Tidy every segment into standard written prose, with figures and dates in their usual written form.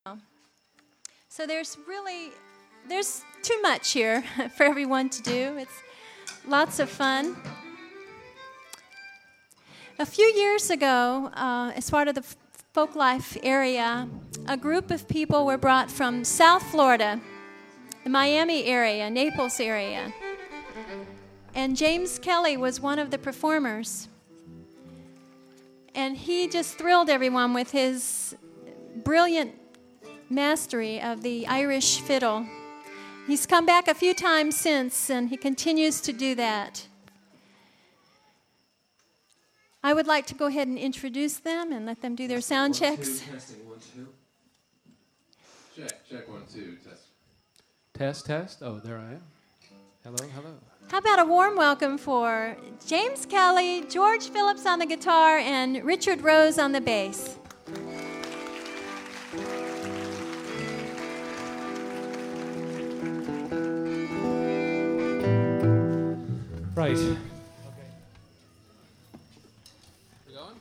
So there's too much here for everyone to do. It's lots of fun. A few years ago, as part of the Folk Life area, a group of people were brought from South Florida, the Miami area, Naples area. And James Kelly was one of the performers. And he just thrilled everyone with his brilliant mastery of the Irish fiddle. He's come back a few times since, and he continues to do that. I would like to go ahead and introduce them and let them do their sound checks. Testing, 1, 2. Check, 1, 2, test. Test. Oh, there I am. Hello. How about a warm welcome for James Kelly, George Phillips on the guitar, and Richard Rose on the bass. Right. We going?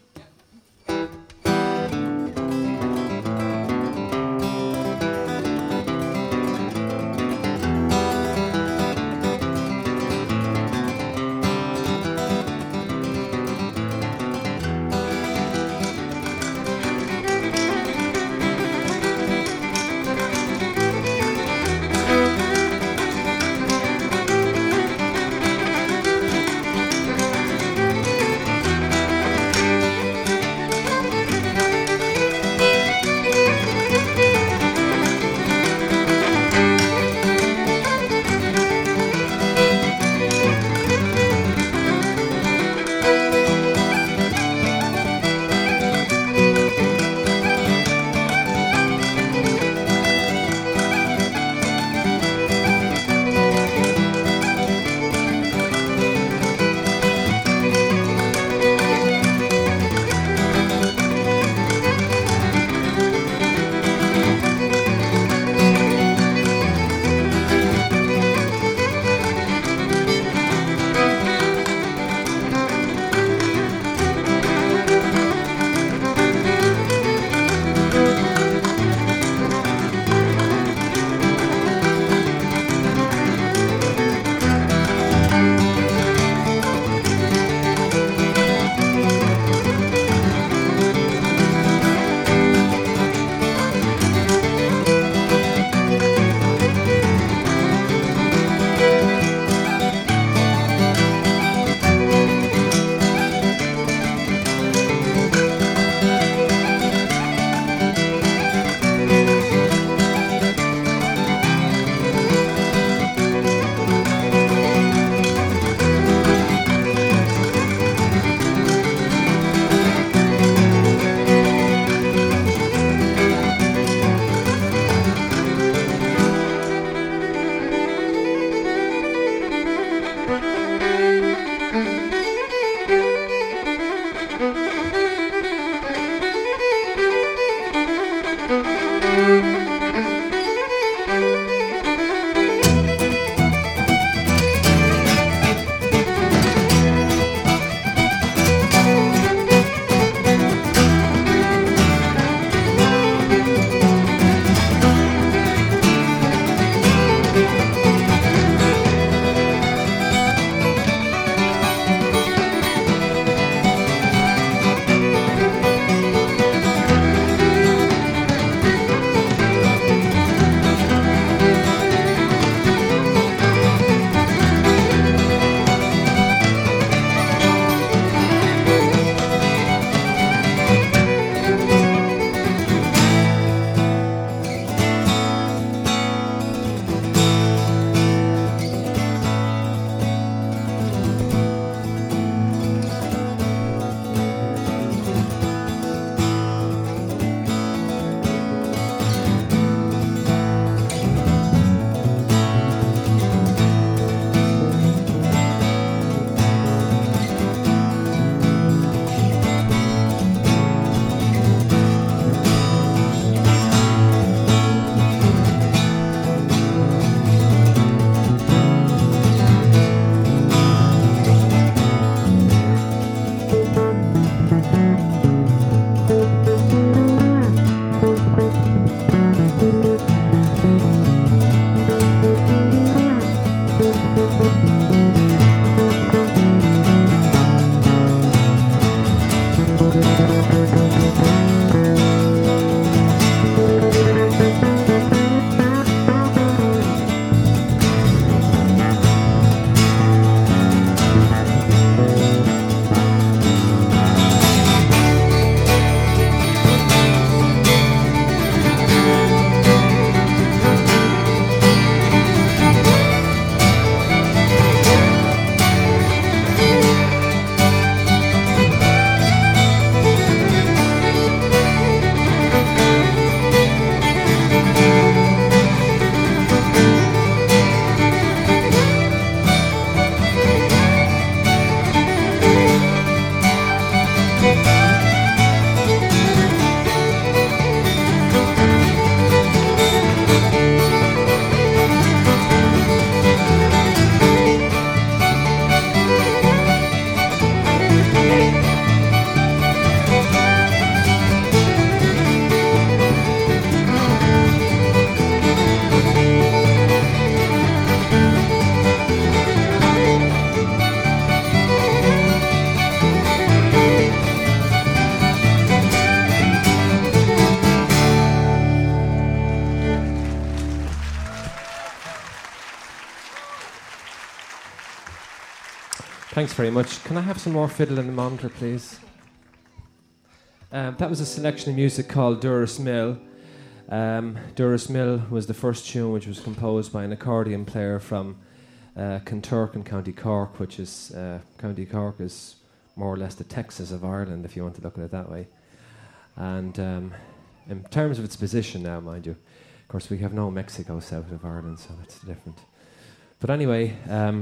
Thanks very much. Can I have some more fiddle in the monitor, please? That was a selection of music called Durris Mill. Durris Mill was the first tune which was composed by an accordion player from Kinturk in County Cork, which is County Cork is more or less the Texas of Ireland, if you want to look at it that way. And in terms of its position now, mind you, of course we have no Mexico south of Ireland, so that's different. But anyway,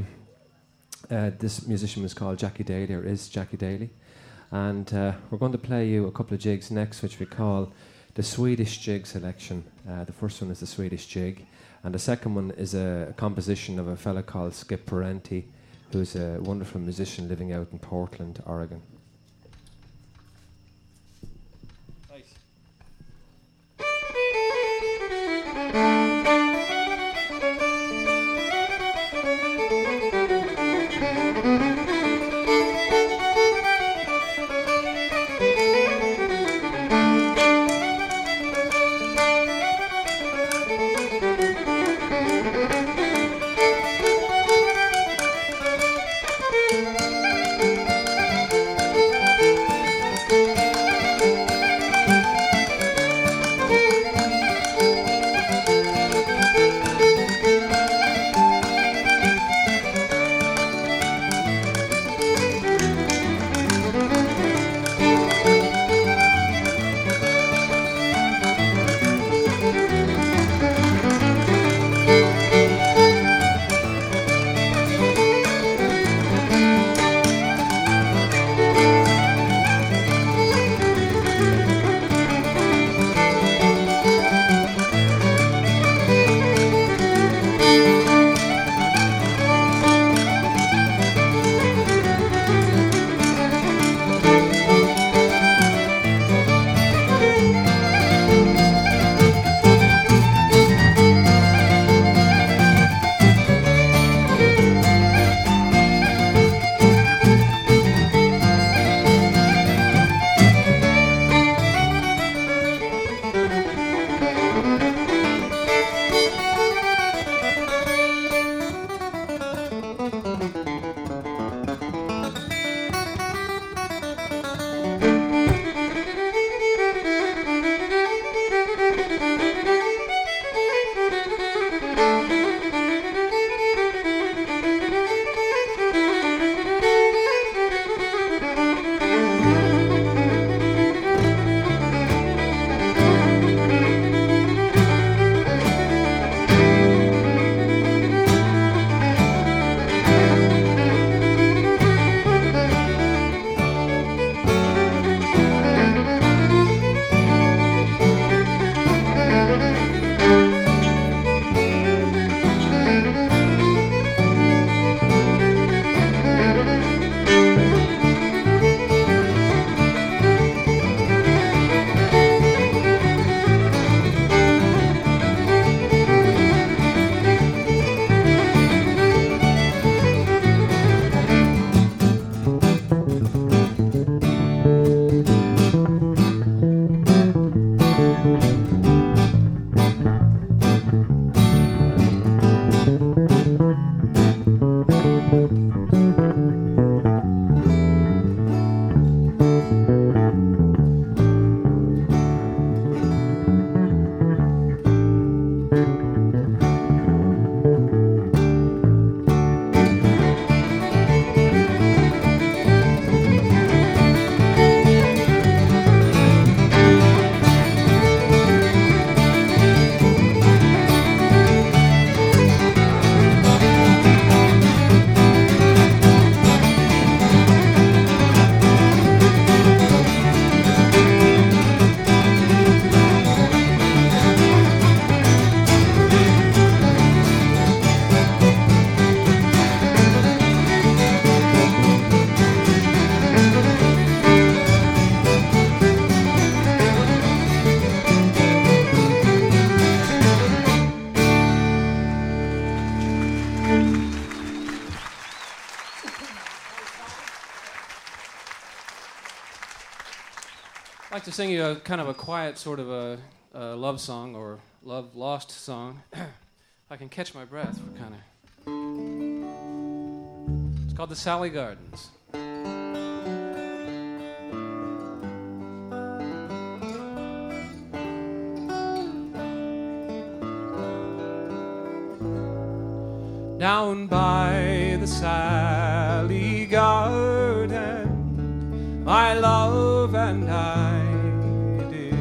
this musician was called Jackie Daly, or is Jackie Daly. And we're going to play you a couple of jigs next, which we call the Swedish Jig Selection. The first one is the Swedish Jig, and the second one is a composition of a fella called Skip Parenti, who's a wonderful musician living out in Portland, Oregon. I'd like to sing you a kind of a quiet sort of a love song or love lost song. If I can catch my breath, we're kind of. It's called the Sally Gardens. Down by the Sally Garden, my love and I did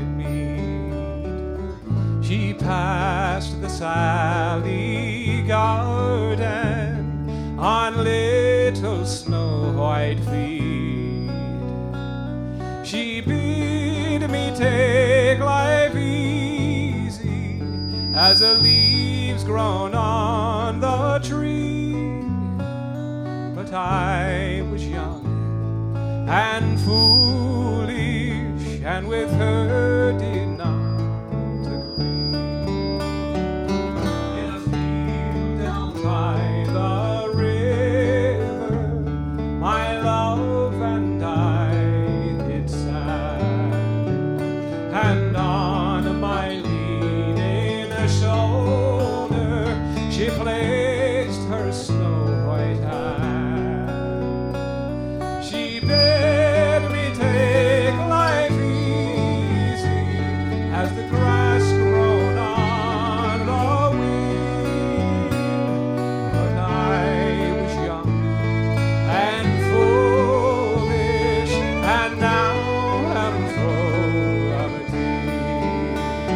meet. She passed the Sally Garden on little snow white feet. She bid me take life easy as the leaves grown on the tree. But I was young and foolish, and with her did not agree. In a field down by the river, my love and I did stand, and on my leaning shoulder she placed her snow white hand. She bid me take life easy as the grass grown on the wind. But I was young and foolish, and now am full of tears.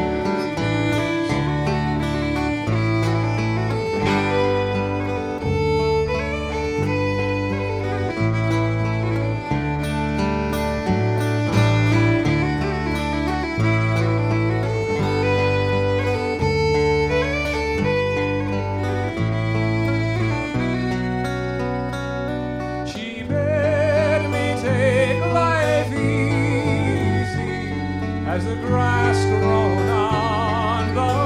She bid me take life easy as the grass grown on the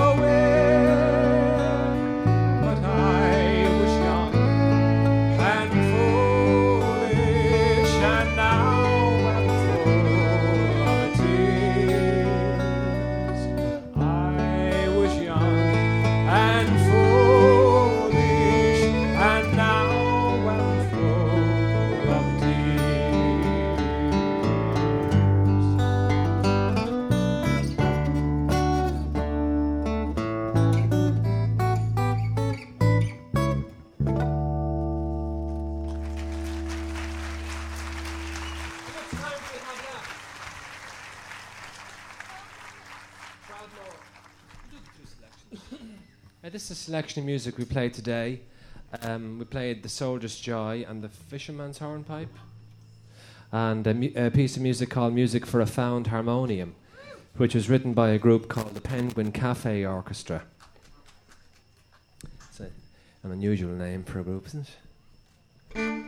wind. But I was young and foolish, and now am full of tears. I was young and foolish, and now am full of tears. This is a selection of music we played today. We played The Soldier's Joy and The Fisherman's Hornpipe, and a piece of music called Music for a Found Harmonium, which was written by a group called the Penguin Cafe Orchestra. It's an unusual name for a group, isn't it?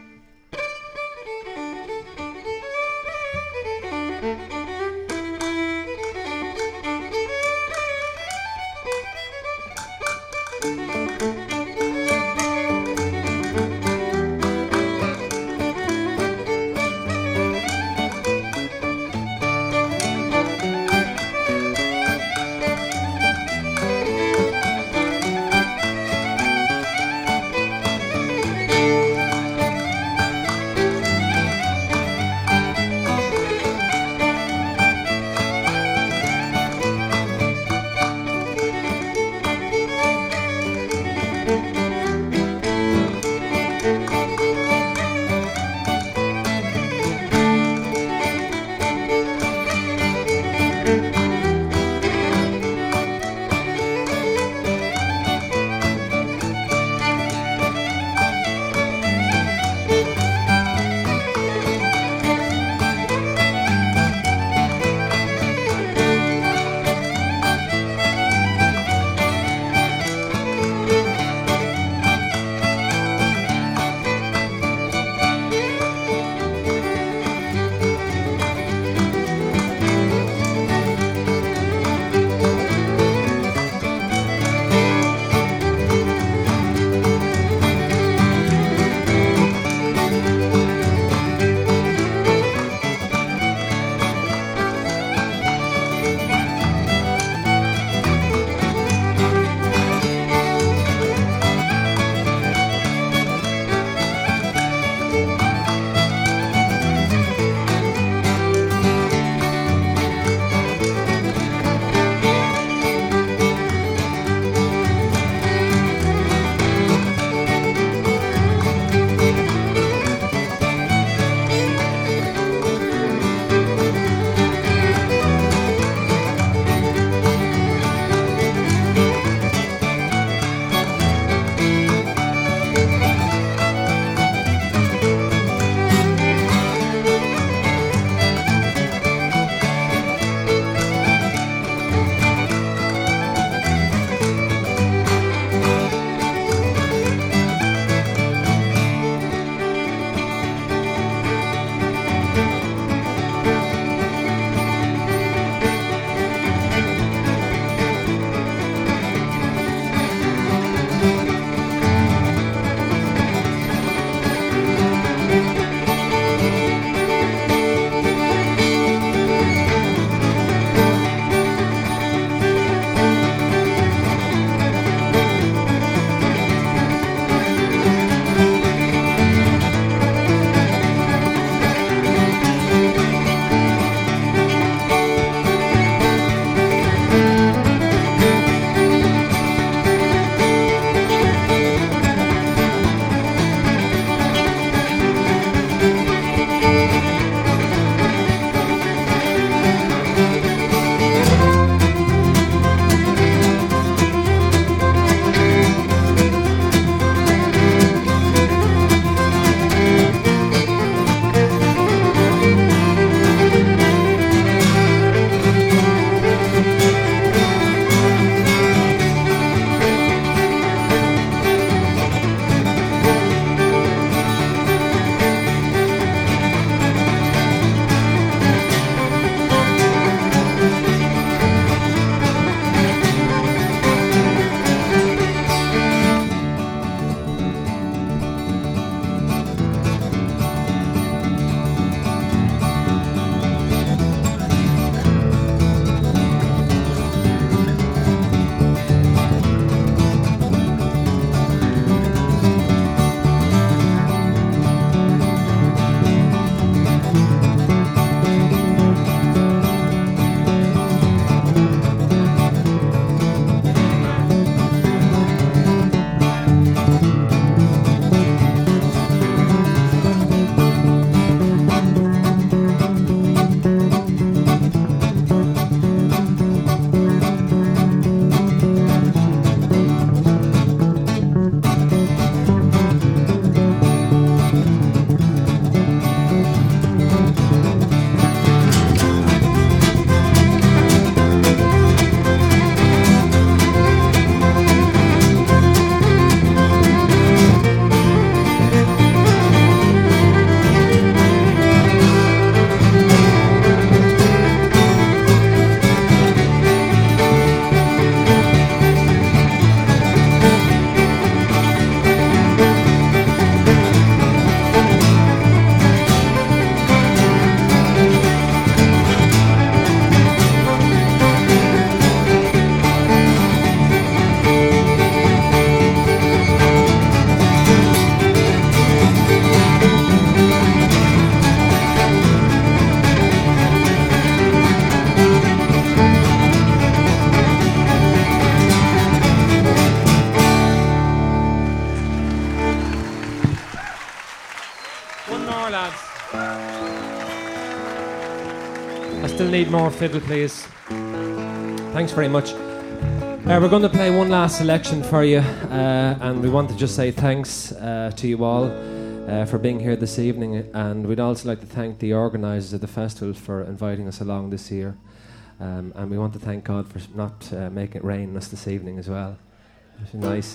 we'll need more fiddle, please. Thanks very much. We're going to play one last selection for you, and we want to just say thanks to you all for being here this evening, and we'd also like to thank the organisers of the festival for inviting us along this year, and we want to thank God for not making it rain on us this evening as well. Which is nice.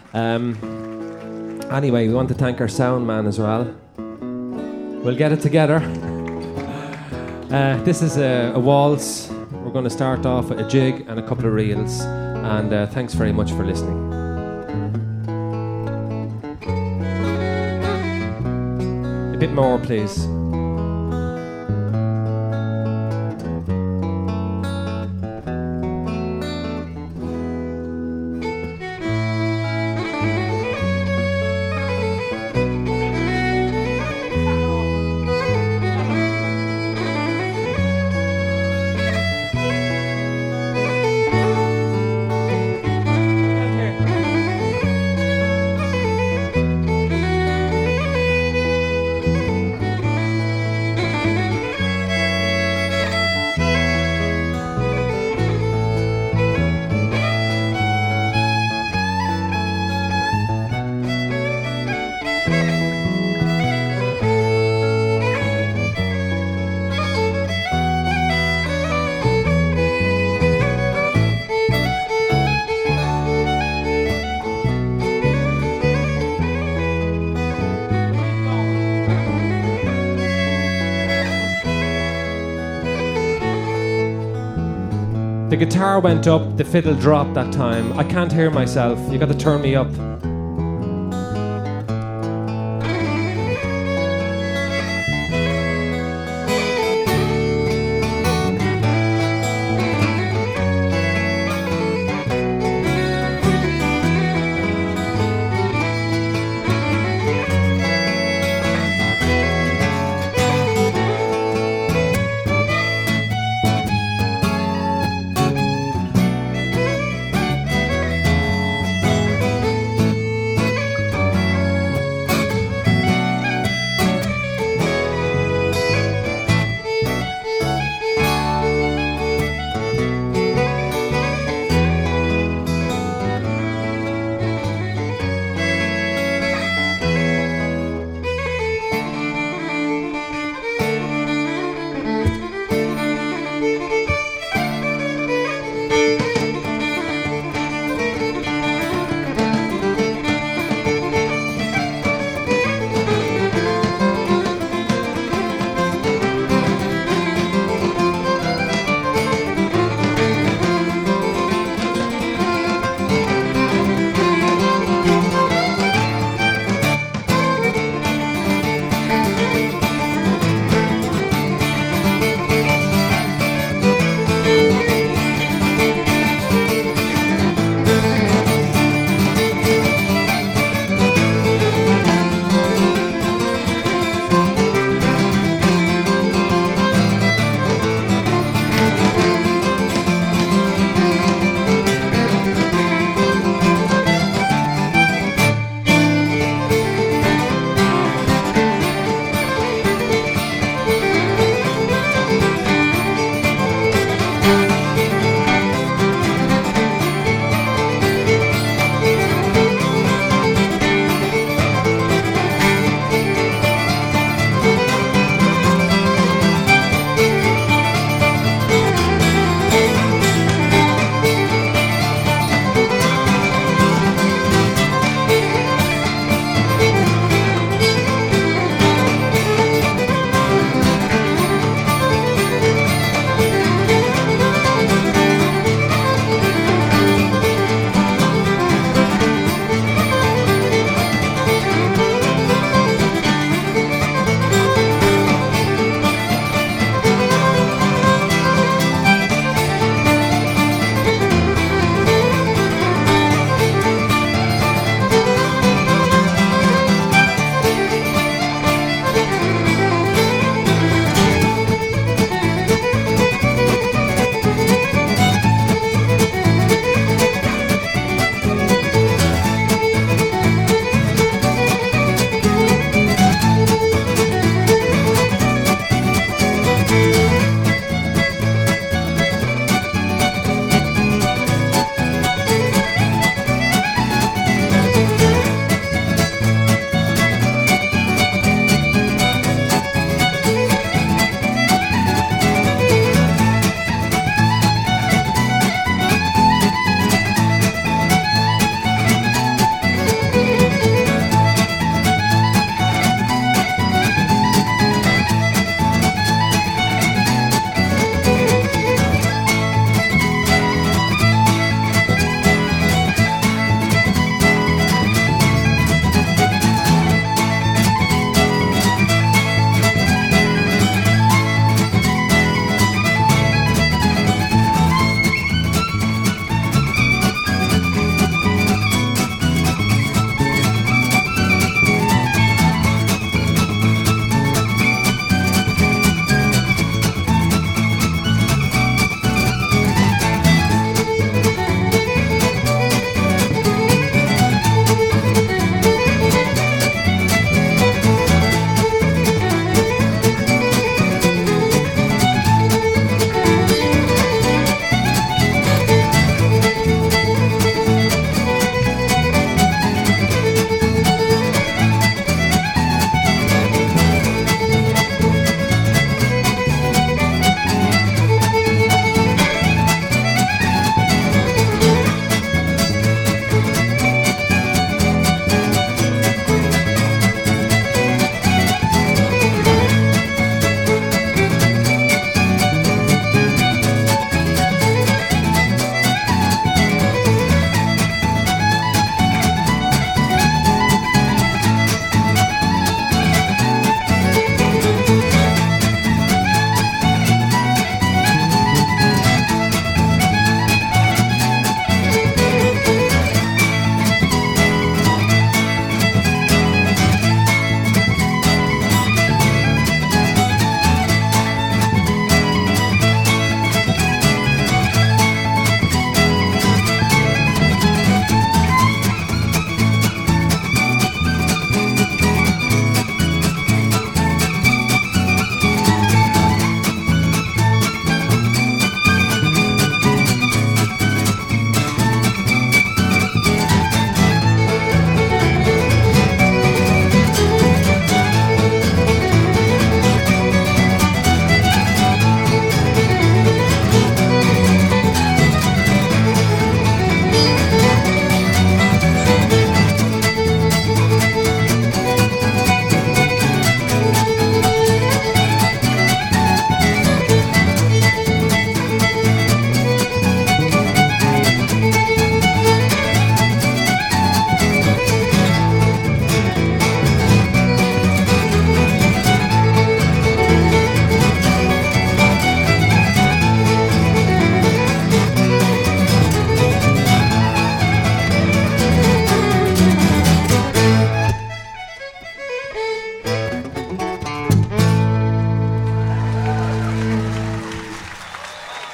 Anyway, we want to thank our sound man as well. We'll get it together. This is a waltz. We're going to start off with a jig and a couple of reels. And thanks very much for listening. A bit more, please. The guitar went up, the fiddle dropped that time. I can't hear myself. You got to turn me up.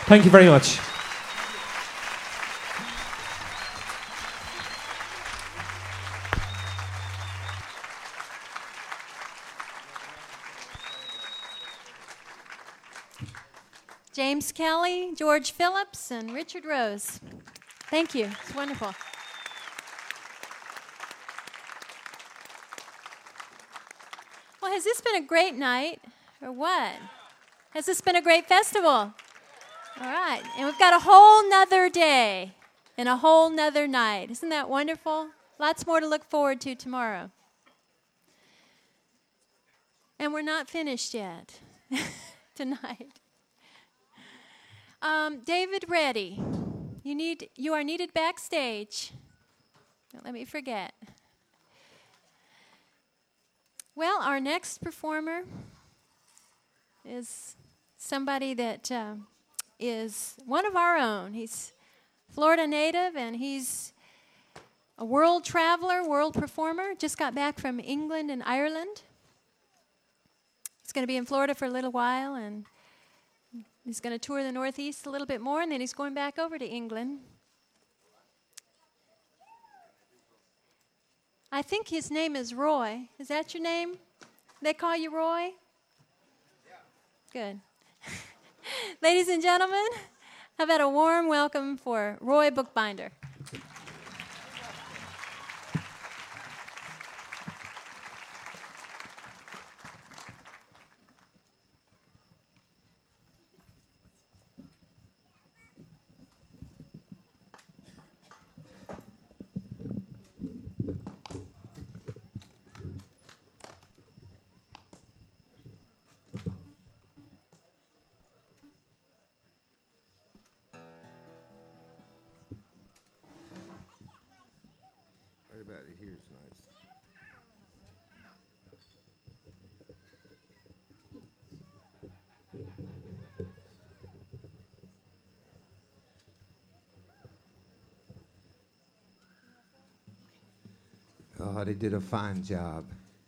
Thank you very much. James Kelly, George Phillips, and Richard Rose. Thank you. It's wonderful. Well, has this been a great night, or what? Has this been a great festival? All right. And we've got a whole nother day and a whole nother night. Isn't that wonderful? Lots more to look forward to tomorrow. And we're not finished yet tonight. David Reddy, you are needed backstage. Don't let me forget. Well, our next performer is somebody that is one of our own. He's Florida native, and he's a world traveler, world performer. Just got back from England and Ireland. He's going to be in Florida for a little while, and he's going to tour the Northeast a little bit more, and then he's going back over to England. I think his name is Roy. Is that your name? They call you Roy? Yeah. Good. Ladies and gentlemen, how about a warm welcome for Roy Bookbinder? Oh, they did a fine job.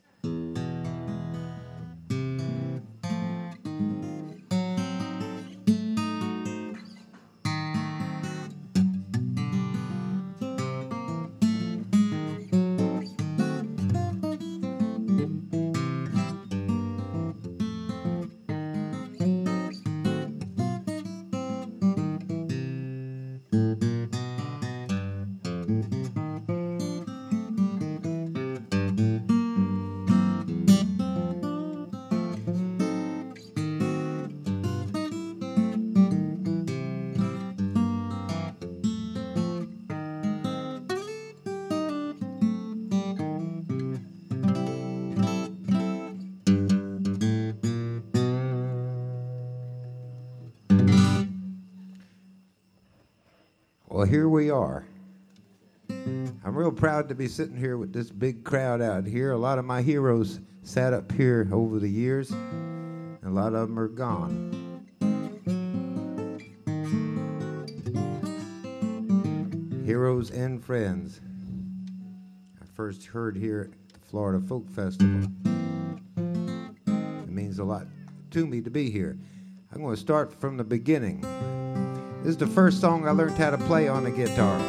Well, here we are. I'm real proud to be sitting here with this big crowd out here. A lot of my heroes sat up here over the years, and a lot of them are gone. Heroes and friends. I first heard here at the Florida Folk Festival. It means a lot to me to be here. I'm going to start from the beginning. This is the first song I learned how to play on the guitar.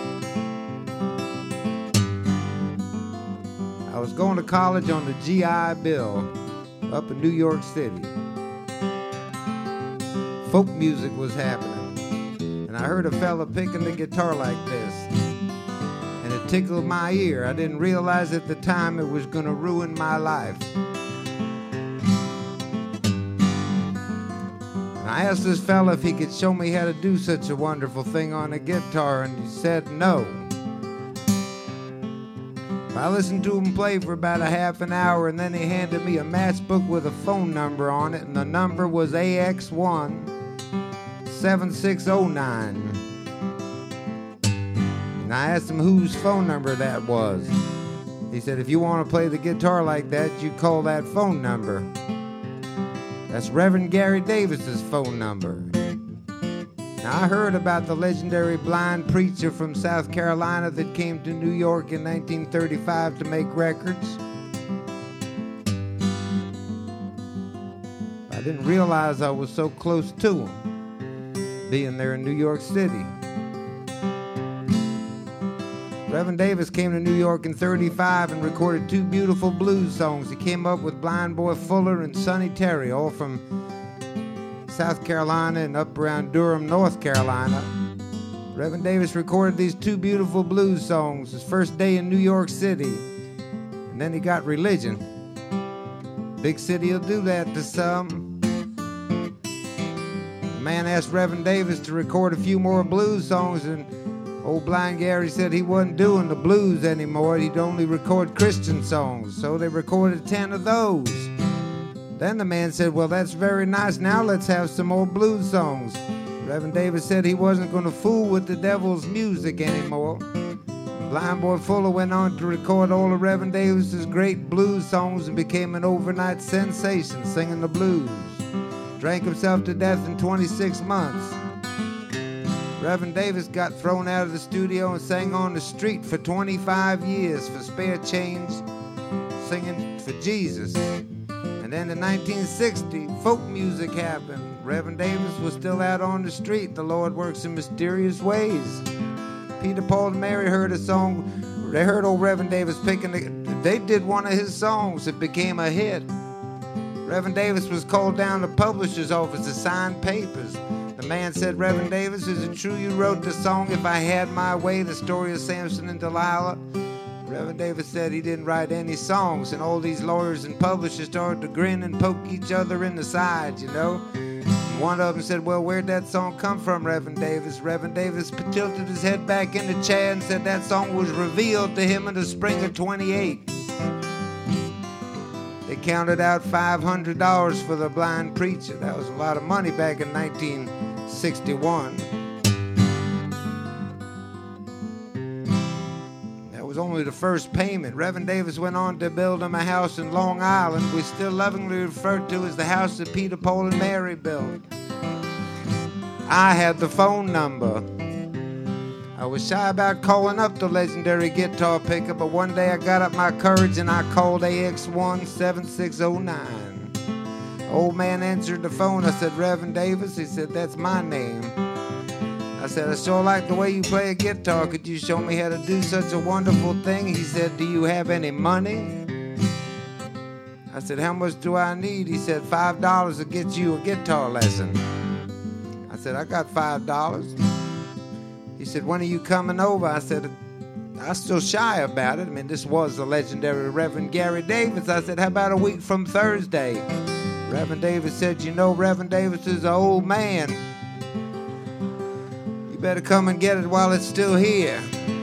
I was going to college on the GI Bill up in New York City. Folk music was happening, and I heard a fella picking the guitar like this, and it tickled my ear. I didn't realize at the time it was going to ruin my life. I asked this fella if he could show me how to do such a wonderful thing on a guitar, and he said no. I listened to him play for about a half an hour, and then he handed me a matchbook with a phone number on it, and the number was AX1 7609. And I asked him whose phone number that was. He said, if you want to play the guitar like that, you call that phone number. That's Reverend Gary Davis's phone number. Now, I heard about the legendary blind preacher from South Carolina that came to New York in 1935 to make records. I didn't realize I was so close to him. being there in New York City. Reverend Davis came to New York in 35 and recorded 2 beautiful blues songs. He came up with Blind Boy Fuller and Sonny Terry, all from South Carolina and up around Durham, North Carolina. Reverend Davis recorded these 2 beautiful blues songs his first day in New York City. And then he got religion. Big city will do that to some. The man asked Reverend Davis to record a few more blues songs, and old Blind Gary said he wasn't doing the blues anymore. He'd only record Christian songs. So they recorded 10 of those. Then the man said, well, that's very nice. Now let's have some more blues songs. Reverend Davis said he wasn't going to fool with the devil's music anymore. Blind Boy Fuller went on to record all of Reverend Davis's great blues songs and became an overnight sensation singing the blues. Drank himself to death in 26 months. Reverend Davis got thrown out of the studio and sang on the street for 25 years for spare change, singing for Jesus. And then in 1960, folk music happened. Reverend Davis was still out on the street. The Lord works in mysterious ways. Peter, Paul, and Mary heard a song. They heard old Reverend Davis they did one of his songs. It became a hit. Reverend Davis was called down to the publisher's office to sign papers. The man said, Reverend Davis, is it true you wrote the song If I Had My Way, the story of Samson and Delilah? Reverend Davis said he didn't write any songs, and all these lawyers and publishers started to grin and poke each other in the side, you know. And one of them said, well, where'd that song come from, Reverend Davis? Reverend Davis tilted his head back in the chair and said that song was revealed to him in the spring of 28. They counted out $500 for the blind preacher. That was a lot of money back in 1961. That was only the first payment. Reverend Davis went on to build him a house in Long Island, we still lovingly refer to as the house that Peter, Paul, and Mary built. I had the phone number. I was shy about calling up the legendary guitar picker, but one day I got up my courage and I called AX17609. Old man answered the phone. I said, Reverend Davis? He said, that's my name. I said, I sure like the way you play a guitar. Could you show me how to do such a wonderful thing? He said, do you have any money? I said, how much do I need? He said, $5 to get you a guitar lesson. I said, I got $5. He said, when are you coming over? I said, I was still shy about it. I mean, this was the legendary Reverend Gary Davis. I said, how about a week from Thursday? Reverend Davis said, you know, Reverend Davis is an old man. You better come and get it while it's still here.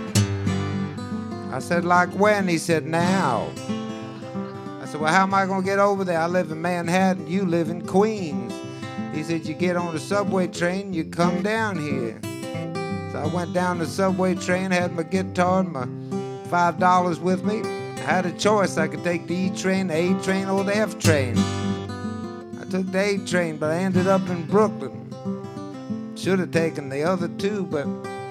I said, like when? He said, now. I said, well, how am I going to get over there? I live in Manhattan. You live in Queens. He said, you get on the subway train, you come down here. So I went down the subway train, had my guitar and my $5 with me. I had a choice. I could take the E train, the A train, or the F train. I took the A train, but I ended up in Brooklyn. Should have taken the other two, but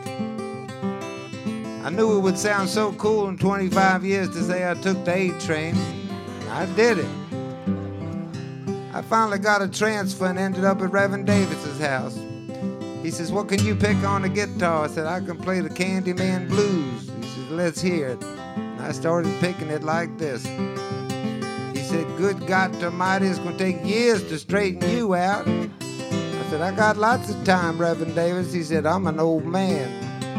I knew it would sound so cool in 25 years to say I took the A train. I did it. I finally got a transfer and ended up at Reverend Davis's house. He says, what can you pick on the guitar? I said, I can play the Candyman Blues. He says, let's hear it. And I started picking it like this. He said, good God Almighty, it's going to take years to straighten you out. I said, I got lots of time, Reverend Davis. He said, I'm an old man.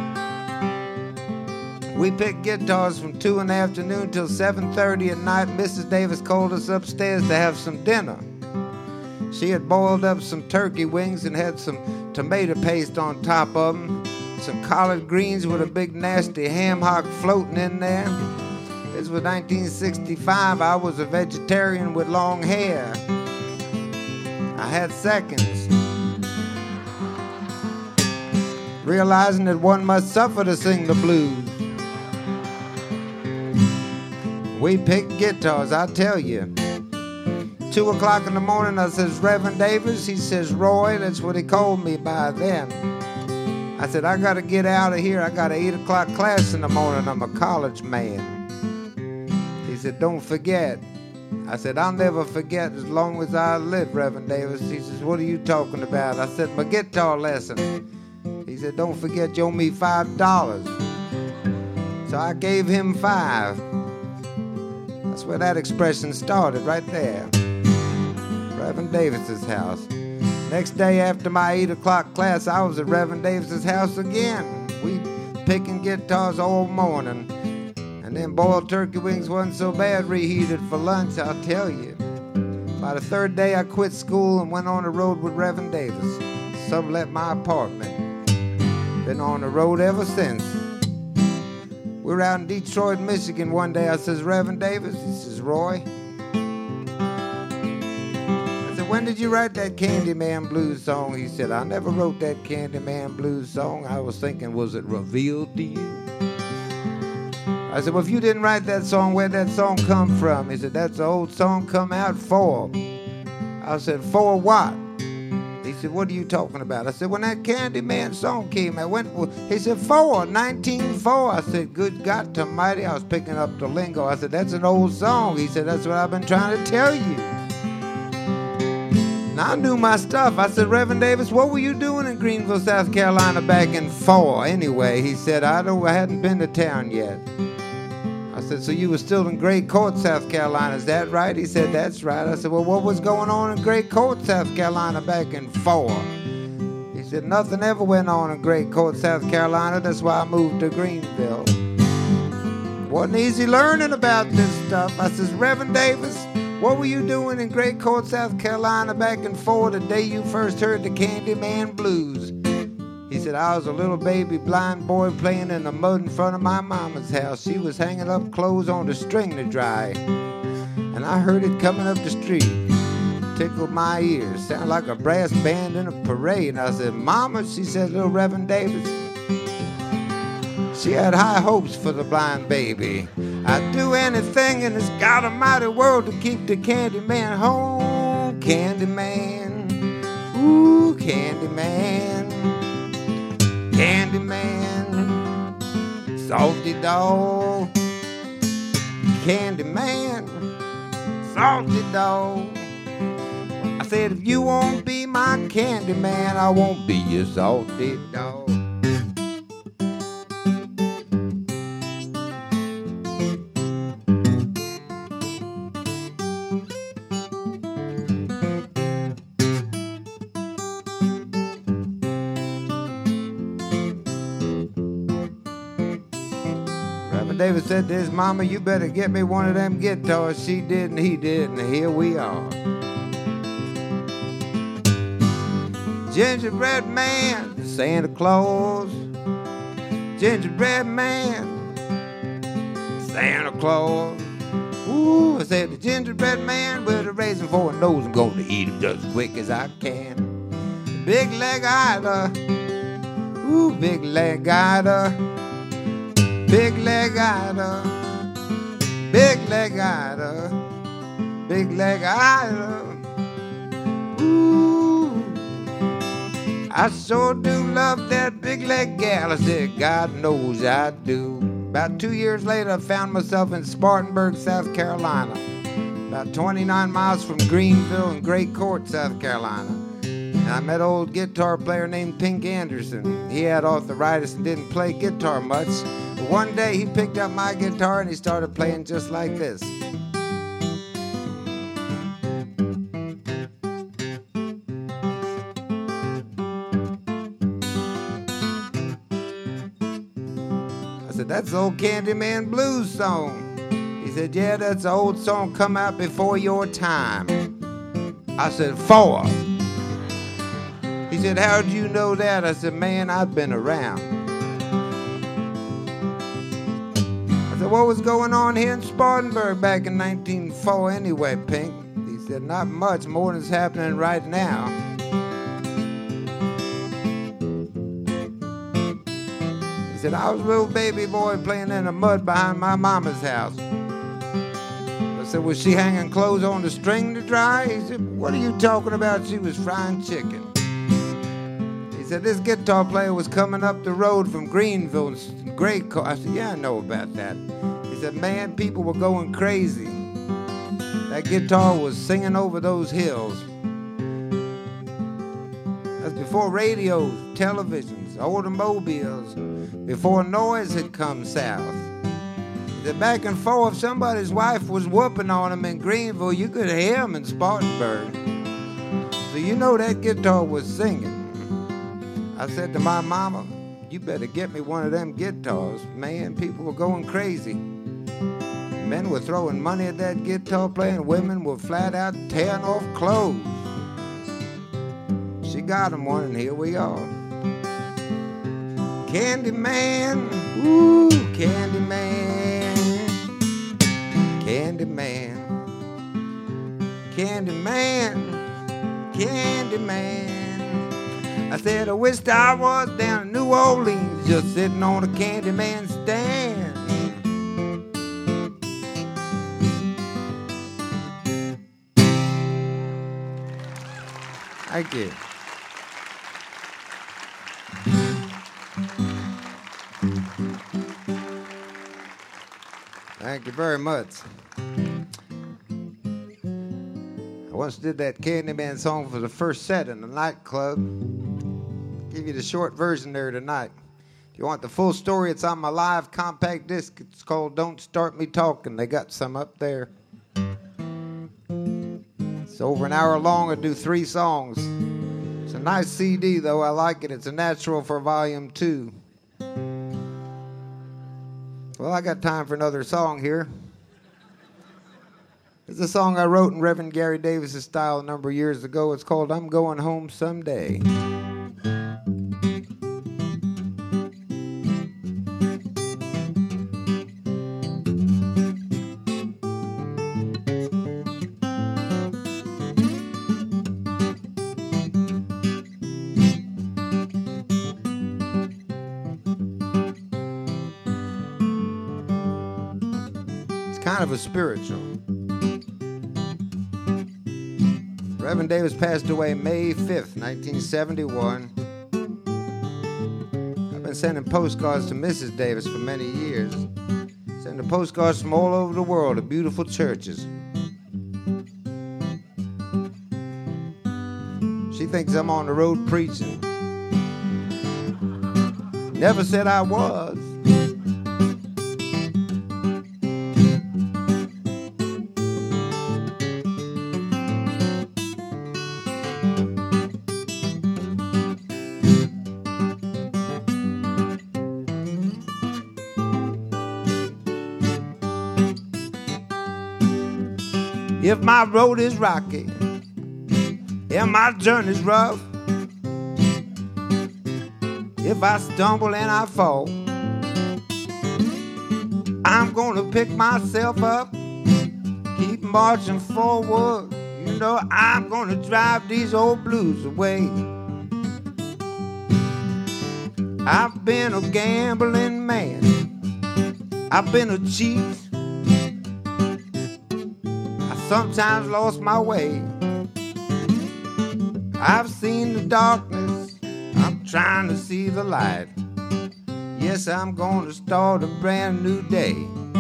We picked guitars from 2 in the afternoon till 7:30 at night. Mrs. Davis called us upstairs to have some dinner. She had boiled up some turkey wings and had some tomato paste on top of them, some collard greens with a big nasty ham hock floating in there. This was 1965. I was a vegetarian with long hair. I had seconds. Realizing that one must suffer to sing the blues. We picked guitars, I tell you. 2 o'clock in the morning, I says, Reverend Davis? He says, Roy. That's what he called me by then. I said, I got to get out of here. I got an 8 o'clock class in the morning. I'm a college man. He said, don't forget, I said, I'll never forget as long as I live, Reverend Davis. He says, what are you talking about? I said, my guitar lesson. He said, don't forget you owe me $5. So I gave him $5. That's where that expression started, right there. Reverend Davis's house. Next day after my 8 o'clock class, I was at Reverend Davis's house again. We picking guitars all morning. And then boiled turkey wings wasn't so bad reheated for lunch, I'll tell you. By the third day, I quit school and went on the road with Reverend Davis. Sublet my apartment. Been on the road ever since. We were out in Detroit, Michigan one day. I says, Reverend Davis? He says, Roy? I said, when did you write that Candyman Blues song? He said, I never wrote that Candyman Blues song. I was thinking, was it revealed to you? I said, well, if you didn't write that song, where'd that song come from? He said, that's the old song come out for. I said, for what? He said, what are you talking about? I said, when that Candyman song came out, he said, 1904. I said, good God almighty. I was picking up the lingo. I said, that's an old song. He said, that's what I've been trying to tell you. And I knew my stuff. I said, Reverend Davis, what were you doing in Greenville, South Carolina back in 4? Anyway, he said, I hadn't been to town yet. I said, so you were still in Great Court, South Carolina, is that right? He said, that's right. I said, well, what was going on in Great Court, South Carolina back in 4? He said, nothing ever went on in Great Court, South Carolina. That's why I moved to Greenville. Wasn't easy learning about this stuff. I says, Reverend Davis, what were you doing in Great Court, South Carolina back in 4 the day you first heard the Candyman Blues? He said, I was a little baby blind boy playing in the mud in front of my mama's house. She was hanging up clothes on the string to dry. And I heard it coming up the street. Tickled my ears. Sounded like a brass band in a parade. And I said, Mama, she said, little Reverend Davis. She had high hopes for the blind baby. I'd do anything in this God almighty world to keep the Candyman home. Candyman. Ooh, Candyman. Candyman, salty dog. Candyman, salty dog. I said, if you won't be my Candyman, I won't be your salty dog. David said to his mama, you better get me one of them guitars. She did and he did, and here we are. Gingerbread man, Santa Claus. Gingerbread man, Santa Claus. Ooh, I said the gingerbread man with a raisin for a nose. I'm going to eat him just as quick as I can. Big leg Ida. Ooh, big leg Ida. Big leg Ida, big leg Ida, big leg Ida. Ooh, I sure do love that big leg gal. I said, God knows I do. About 2 years later, I found myself in Spartanburg, South Carolina, about 29 miles from Greenville and Great Court, South Carolina. And I met an old guitar player named Pink Anderson. He had arthritis and didn't play guitar much. But one day he picked up my guitar and he started playing just like this. I said, that's the old Candyman Blues song. He said, yeah, that's the old song come out before your time. I said, 4. He said, how'd you know that? I said, man, I've been around. I said, what was going on here in Spartanburg back in 1904 anyway, Pink? He said, not much more than's happening right now. He said, I was a little baby boy playing in the mud behind my mama's house. I said, was she hanging clothes on the string to dry? He said, what are you talking about? She was frying chicken. He said, this guitar player was coming up the road from Greenville in Great Court. I said, yeah, I know about that. He said, man, people were going crazy. They That guitar was singing over those hills. That's before radios, televisions, automobiles, before noise had come south. The back and forth, somebody's wife was whooping on him in Greenville. You could hear him in Spartanburg. So you know that guitar was singing. I said to my mama, you better get me one of them guitars. Man, people were going crazy. Men were throwing money at that guitar playing. Women were flat out tearing off clothes. She got him one, and here we are. Candyman, ooh, Candyman, Candyman, Candyman, Candyman. I said, I wished I was down in New Orleans, just sitting on a Candyman stand. Thank you. Thank you very much. I once did that Candyman song for the first set in the nightclub. Give you the short version there tonight. If you want the full story, it's on my live compact disc. It's called Don't Start Me Talking. They got some up there. It's over an hour long. I do 3 songs. It's a nice CD, though. I like it. It's a natural for volume 2. Well, I got time for another song here. It's a song I wrote in Reverend Gary Davis' style a number of years ago. It's called I'm Going Home Someday. Kind of a spiritual. Reverend Davis passed away May 5th, 1971. I've been sending postcards to Mrs. Davis for many years. Sending postcards from all over the world to beautiful churches. She thinks I'm on the road preaching. Never said I was. If my road is rocky and my journey's rough, if I stumble and I fall, I'm gonna pick myself up, keep marching forward. You know I'm gonna drive these old blues away. I've been a gambling man, I've been a cheat, sometimes lost my way. I've seen the darkness, I'm trying to see the light. Yes, I'm gonna start a brand new day.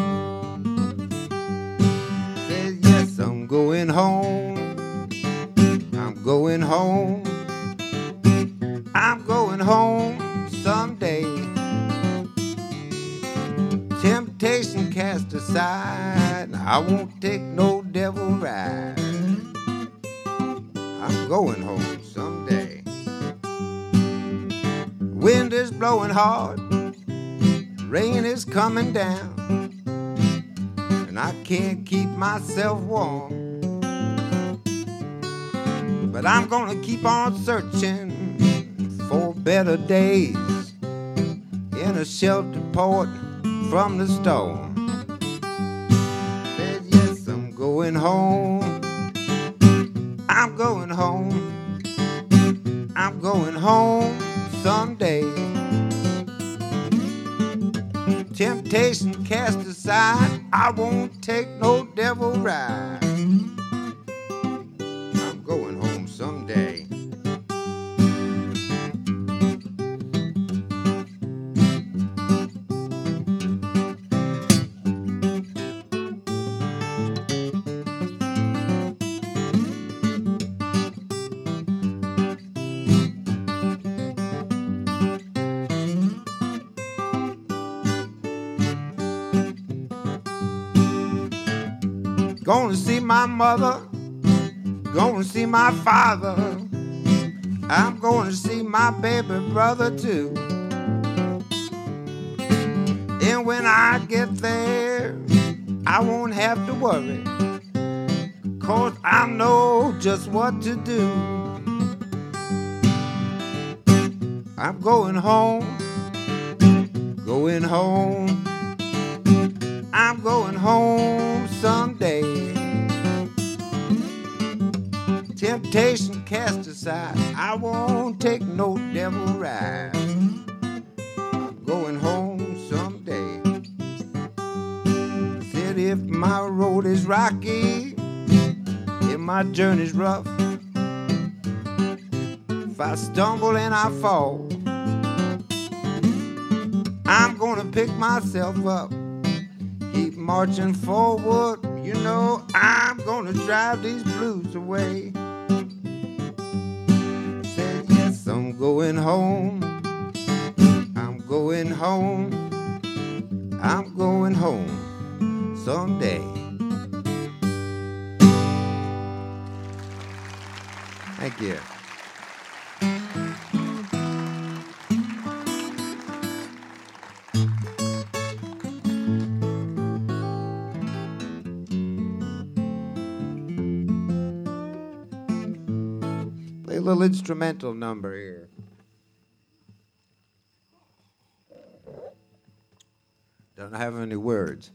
Says yes, I'm going home. I'm going home. I'm going home someday. Temptation cast aside, I won't take no devil ride. I'm going home someday. Wind is blowing hard, rain is coming down, and I can't keep myself warm. But I'm gonna keep on searching for better days in a sheltered port from the storm. Said yes, I'm going home. I'm going home. I'm going home someday. Temptation cast aside, I won't take no devil ride. I'm going home someday. Gonna see my mother, gonna see my father. I'm gonna see my baby brother too. And when I get there, I won't have to worry, 'cause I know just what to do. I'm going home, going home. I'm going home someday. Temptation cast aside, I won't take no devil ride. I'm going home someday. Said if my road is rocky, if my journey's rough, if I stumble and I fall, I'm gonna pick myself up, keep marching forward. You know I'm gonna drive these blues away. Said yes, I'm going home. I'm going home. I'm going home someday. Thank you. Play a little instrumental number here. Don't have any words.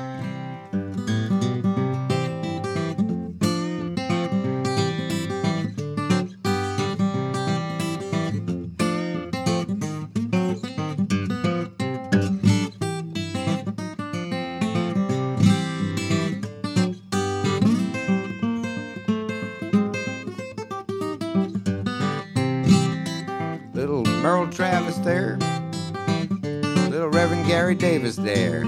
Little Merle Travis there. Little Reverend Gary Davis there.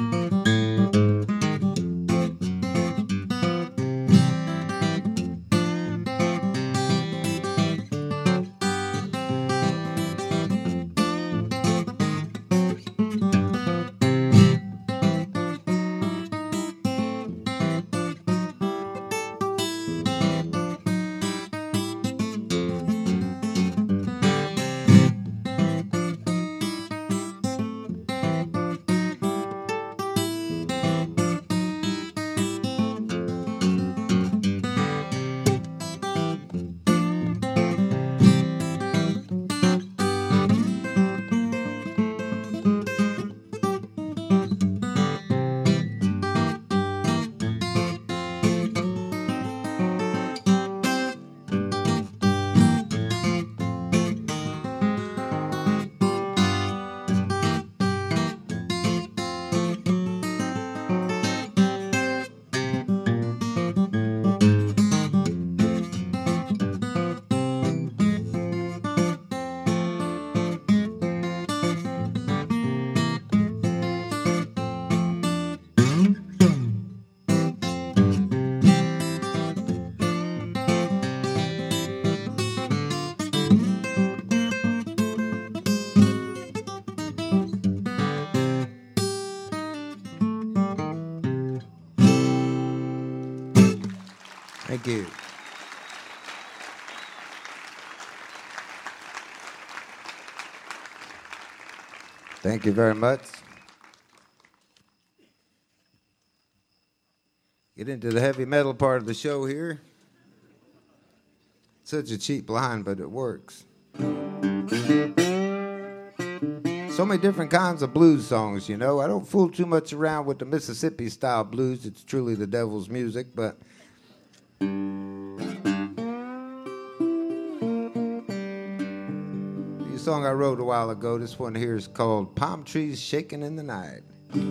Thank you. Thank you very much. Get into the heavy metal part of the show here. Such a cheap line, but it works. So many different kinds of blues songs, you know. I don't fool too much around with the Mississippi style blues. It's truly the devil's music, but the song I wrote a while ago, this one here is called Palm Trees Shaking in the Night.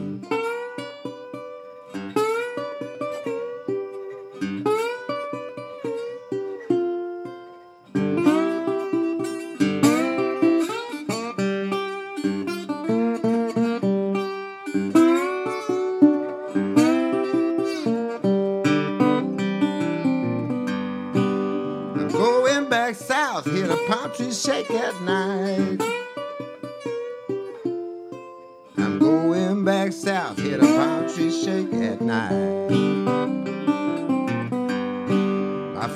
South, hear the palm trees shake at night. I'm going back south, hear the palm trees shake at night.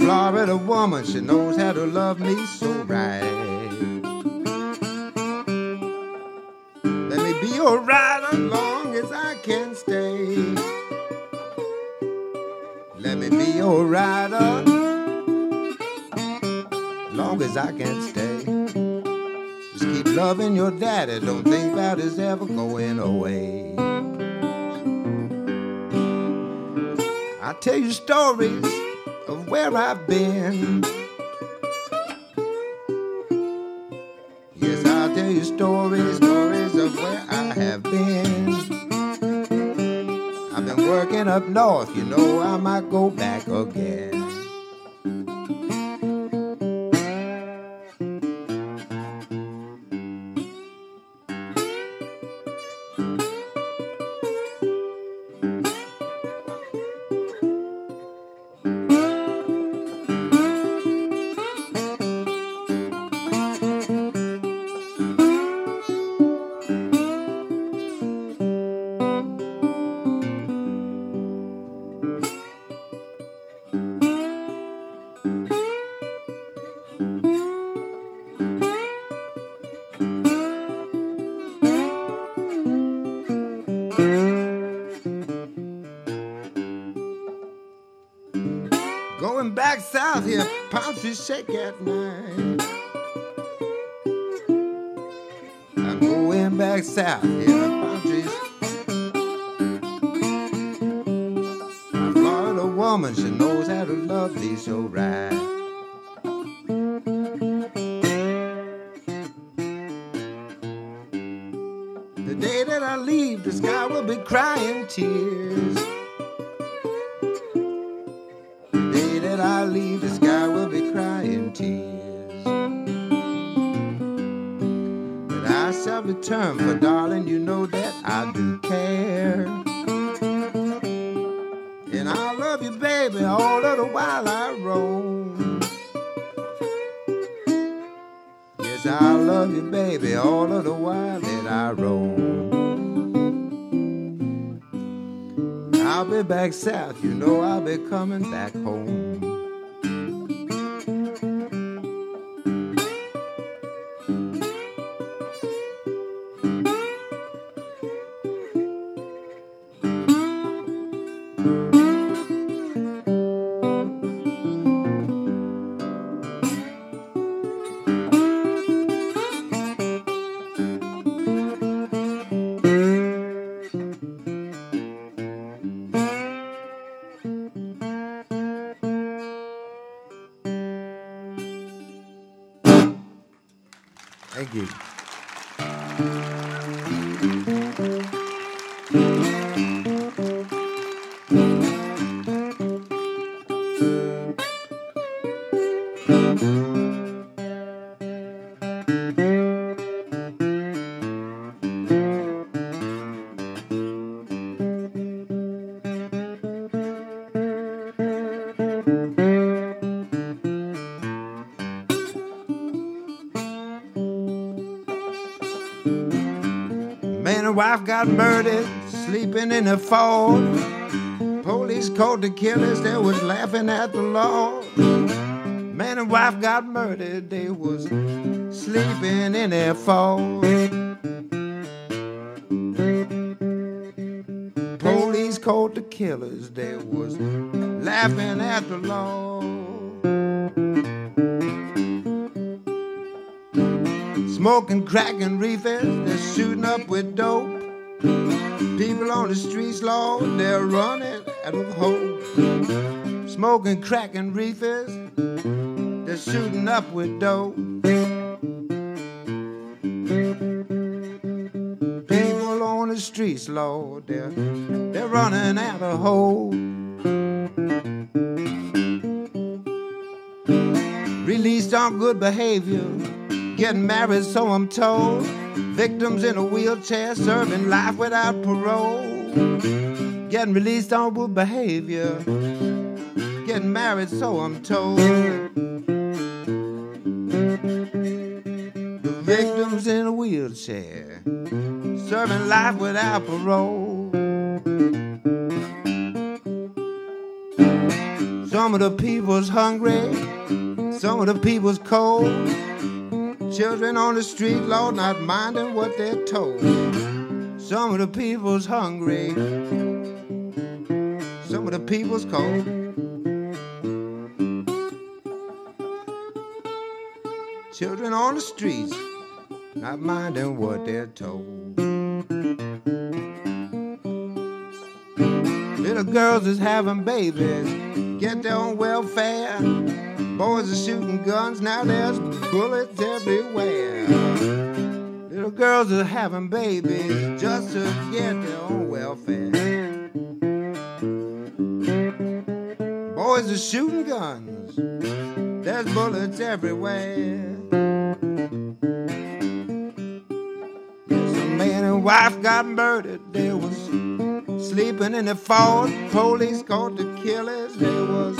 Florida woman, she knows how to love me so right. Let me be your rider long as I can stay. Let me be your rider long as I can stay. Just keep loving your daddy, don't think about his ever going away. I'll tell you stories of where I've been. Yes, I'll tell you stories of where I have been. I've been working up north, you know I might go back again. Going back south here, palm trees shake at night. I'm going back south here, palm trees. My Florida woman, she knows how to love me so right. The day that I leave, the sky will be crying tears. I leave, the sky will be crying tears. But I shall return, for darling, you know that I do care. And I'll love you, baby, all of the while I roam. Yes, I'll love you, baby, all of the while that I roam. I'll be back south, you know I'll be coming back home. Thank you. Man and wife got murdered, sleeping in the fall. Police caught the killers, they was laughing at the law. Man and wife got murdered, they was sleeping in their fall. Police caught the killers, they was laughing at the law. Smoking crack and reefers, they're shooting up with dope. People on the streets, Lord, they're running out of hope. Smoking crack and reefers, they're shooting up with dope. People on the streets, Lord, they're running out of hope. Released on good behavior, getting married, so I'm told. Victims in a wheelchair, serving life without parole. Getting released on good behavior, getting married, so I'm told. The victims in a wheelchair, serving life without parole. So Some of the people's hungry, some of the people's cold. Children on the street, Lord, not minding what they're told. Some of the people's hungry, some of the people's cold. Children on the streets, not minding what they're told. Little girls is having babies, get their own welfare. Boys are shooting guns, now there's bullets everywhere. Little girls are having babies just to get their own welfare. Boys are shooting guns, there's bullets everywhere. Yes, a man and wife got murdered, they was sleeping in the fort. Police caught the killers, they was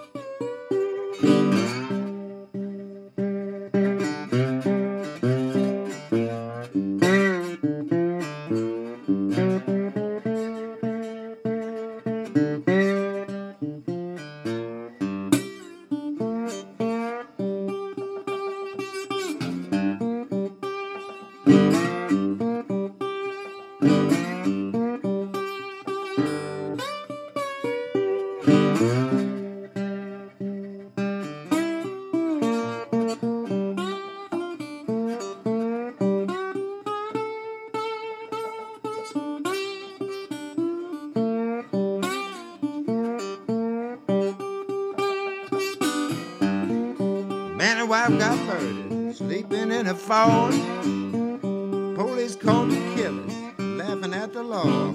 man and wife got murdered, sleeping in a fort. Police caught the killers, laughing at the law.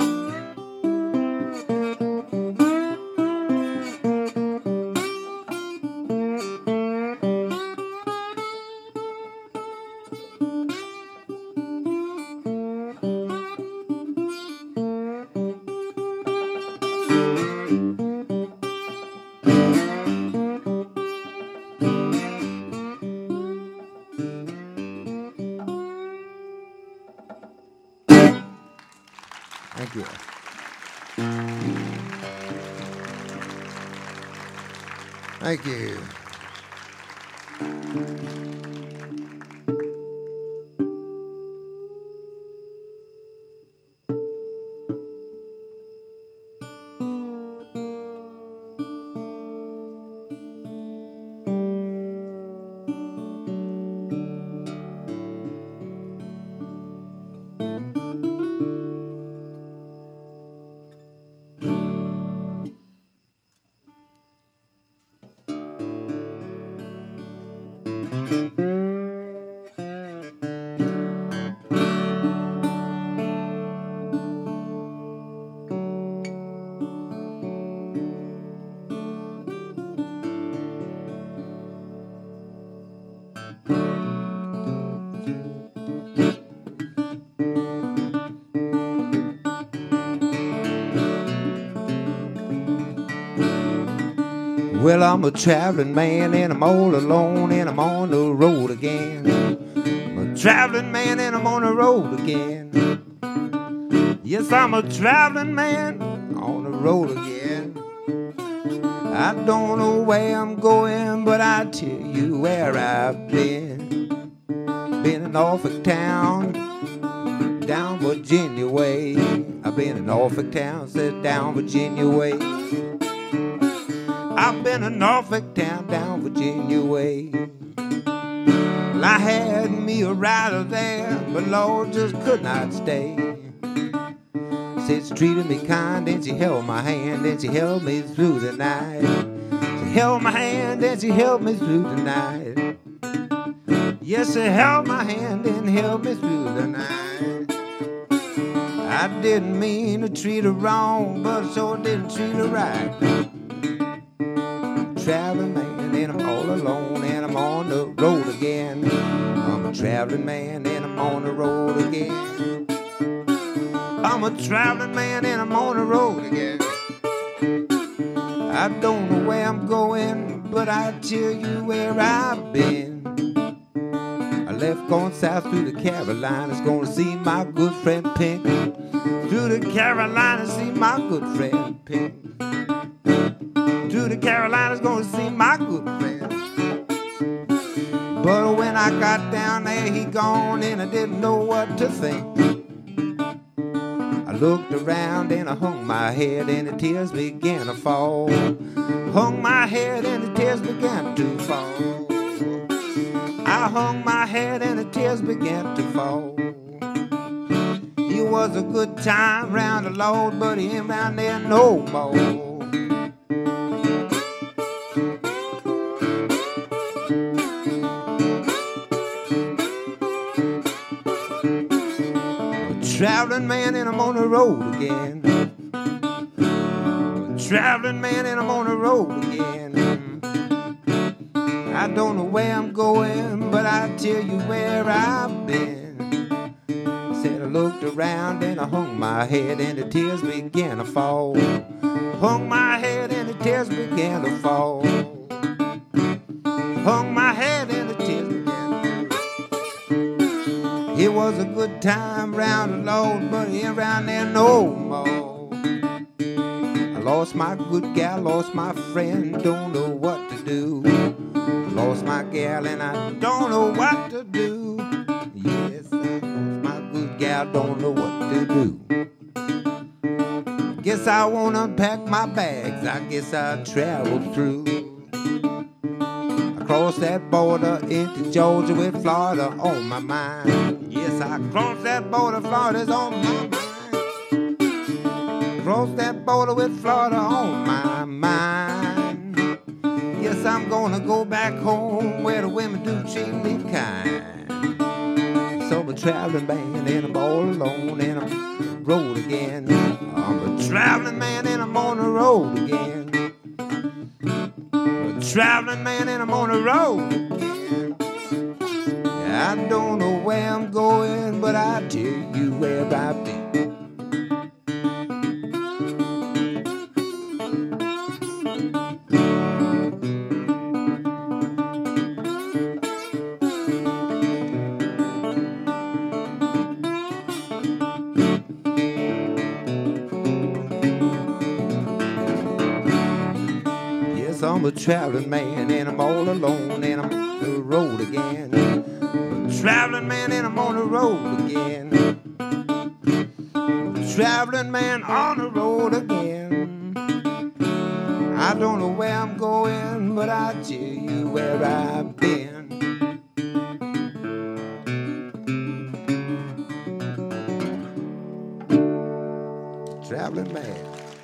Thank you. Thank you. Well, I'm a traveling man and I'm all alone and I'm on the road again. I'm a traveling man and I'm on the road again. Yes, I'm a traveling man on the road again. I don't know where I'm going, but I'll tell you where I've been. Been in Norfolk town, down Virginia way. I've been in Norfolk town, said down Virginia way. I've been in Norfolk town, down Virginia way. Well, I had me a rider there, but Lord just could not stay. Said she treated me kind, and she held my hand, and she held me through the night. She held my hand, and she held me through the night. Yes, she held my hand and held me through the night. I didn't mean to treat her wrong, but sure didn't treat her right. Traveling man and I'm all alone and I'm on the road again. I'm a traveling man and I'm on the road again. I'm a traveling man and I'm on the road again. I don't know where I'm going, but I'll tell you where I've been. I left going south through the Carolinas, going to see my good friend Pink. Through the Carolinas, see my good friend Pink. To to the Carolinas, gonna see my good friend. But when I got down there, he gone and I didn't know what to think. I looked around and I hung my head and the tears began to fall. Hung my head and the tears began to fall. I hung my head and the tears began to fall. It was a good time round the Lord, but he ain't round there no more. Traveling man and I'm on the road again. Traveling man and I'm on the road again. I don't know where I'm going, but I'll tell you where I've been. I said I looked around and I hung my head and the tears began to fall. Hung my head and the tears began to fall. Hung my head and the tears began to fall. It was a good time round the Lord, but he ain't round there no more. I lost my good gal, lost my friend, don't know what to do. Lost my gal and I don't know what to do. Yes, I lost my good gal, don't know what to do. Guess I won't unpack my bags, I guess I'll travel through. Across that border into Georgia with Florida on my mind. Yes, I crossed that border, Florida's on my mind. Cross that border with Florida on my mind. Yes, I'm gonna go back home where the women do treat me kind. So I'm a traveling man and I'm all alone and I'm on the road again. I'm a traveling man and I'm on the road again. Traveling man and I'm on the road again. I don't know where I'm going, but I'll tell you where I've been. I'm a traveling man and I'm all alone and I'm on the road again. I'm a traveling man and I'm on the road again. Traveling man on the road again. I don't know where I'm going, but I'll tell you where I've been. Traveling man.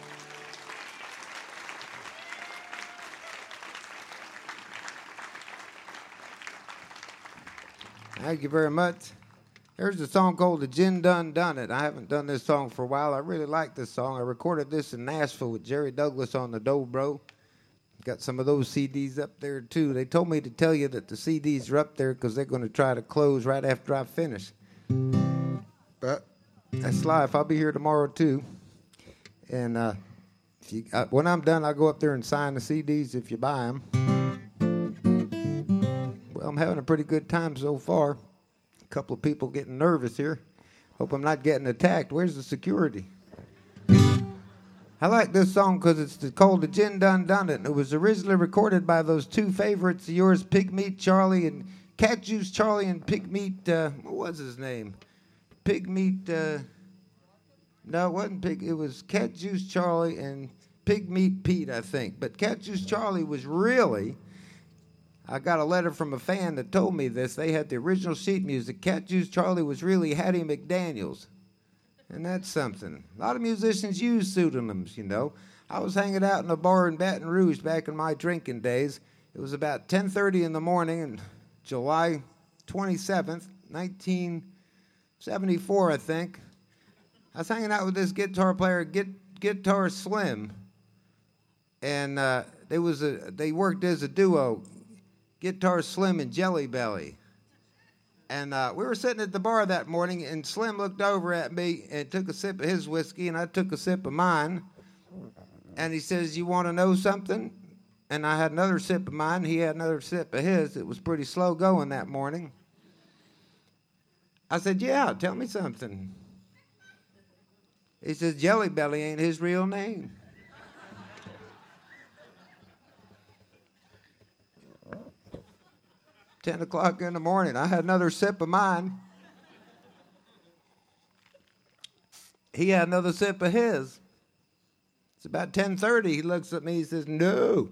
Thank you very much. There's a song called The Gin Done Done It. I haven't done this song for a while. I really like this song. I recorded this in Nashville with Jerry Douglas on the dobro. Got some of those CDs up there, too. They told me to tell you that the CDs are up there because they're going to try to close right after I finish. But that's life. I'll be here tomorrow, too. And when I'm done, I'll go up there and sign the CDs if you buy them. Well, I'm having a pretty good time so far. A couple of people getting nervous here. Hope I'm not getting attacked. Where's the security? I like this song because it's called The Gin Done Done It. It was originally recorded by those two favorites of yours, Pig Meat Charlie and Cat Juice Charlie and Pig Meat, what was his name? Pig Meat, no, it wasn't Pig, it was Cat Juice Charlie and Pig Meat Pete, I think. But Cat Juice Charlie was really... I got a letter from a fan that told me this. They had the original sheet music. Cat Juice Charlie was really Hattie McDaniels. And that's something. A lot of musicians use pseudonyms, you know. I was hanging out in a bar in Baton Rouge back in my drinking days. It was about 10:30 in the morning on July 27th, 1974, I think. I was hanging out with this guitar player, Guitar Slim. And they worked as a duo. Guitar Slim and Jelly Belly. And we were sitting at the bar that morning, and Slim looked over at me and took a sip of his whiskey, and I took a sip of mine. And he says, "You want to know something?" And I had another sip of mine. He had another sip of his. It was pretty slow going that morning. I said, "Yeah, tell me something." He says, "Jelly Belly ain't his real name." 10 o'clock in the morning. I had another sip of mine. He had another sip of his. It's about 10:30. He looks at me. He says, no.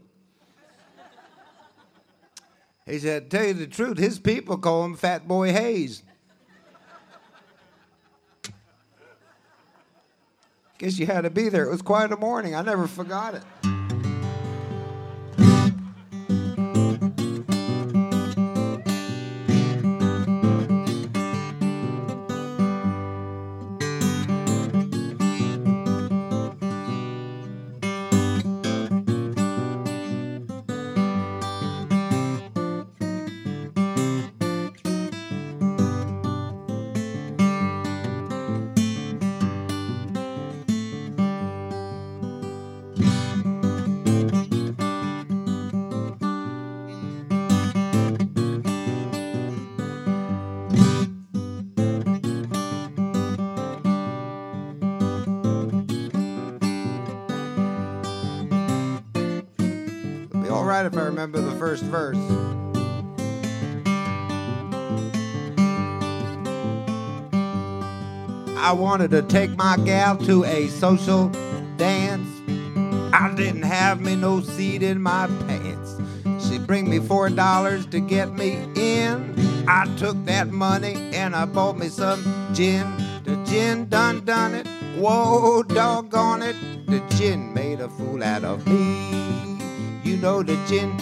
He said, tell you the truth, his people call him Fat Boy Hayes. Guess you had to be there. It was quite a morning. I never forgot it. All right, if I remember the first verse. I wanted to take my gal to a social dance. I didn't have me no seat in my pants. She bring me $4 to get me in. I took that money and I bought me some gin. The gin done it. Whoa, doggone it. The gin made a fool out of me. You know the gin.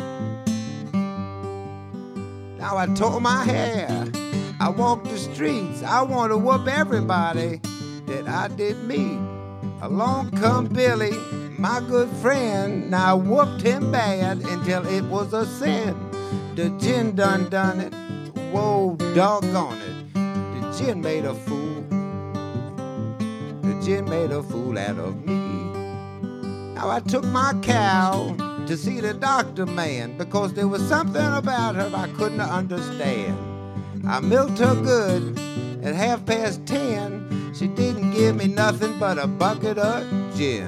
Now I tore my hair. I walked the streets. I want to whoop everybody that I did meet. Along come Billy, my good friend. Now I whooped him bad until it was a sin. The gin done it. Whoa, doggone it. The gin made a fool. The gin made a fool out of me. Now I took my cow to see the doctor man because there was something about her I couldn't understand. I milked her good at 10:30. She didn't give me nothing but a bucket of gin.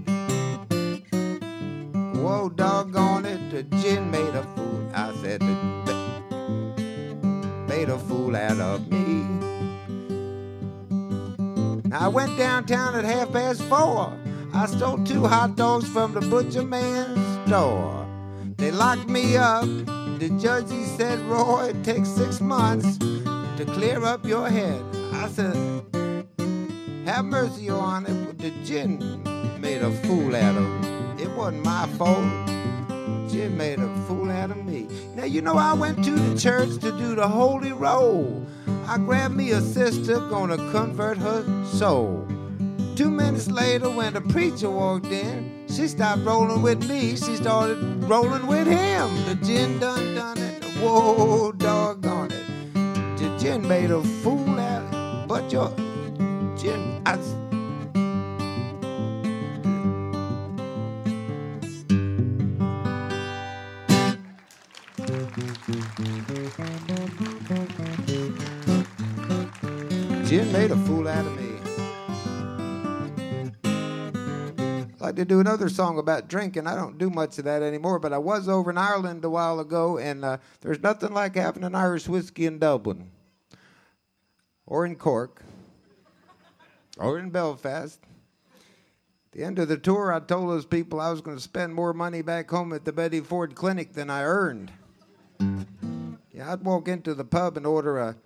Whoa, doggone it, the gin made a fool. I said, made a fool out of me. Now I went downtown at 4:30. I stole 2 hot dogs from the butcher man's store. They locked me up. The judge, he said, Roy, it takes 6 months to clear up your head. I said, have mercy, Your Honor. The gin made a fool out of me. It wasn't my fault. Gin made a fool out of me. Now, you know, I went to the church to do the holy roll. I grabbed me a sister, gonna convert her soul. 2 minutes later, when the preacher walked in, she stopped rolling with me. She started rolling with him. The gin done it. Whoa, doggone it. The gin made a fool out of it. But your gin, gin made a fool out of me. I'd like to do another song about drinking. I don't do much of that anymore, but I was over in Ireland a while ago, and there's nothing like having an Irish whiskey in Dublin, or in Cork, or in Belfast. At the end of the tour, I told those people I was going to spend more money back home at the Betty Ford Clinic than I earned. Yeah, I'd walk into the pub and order a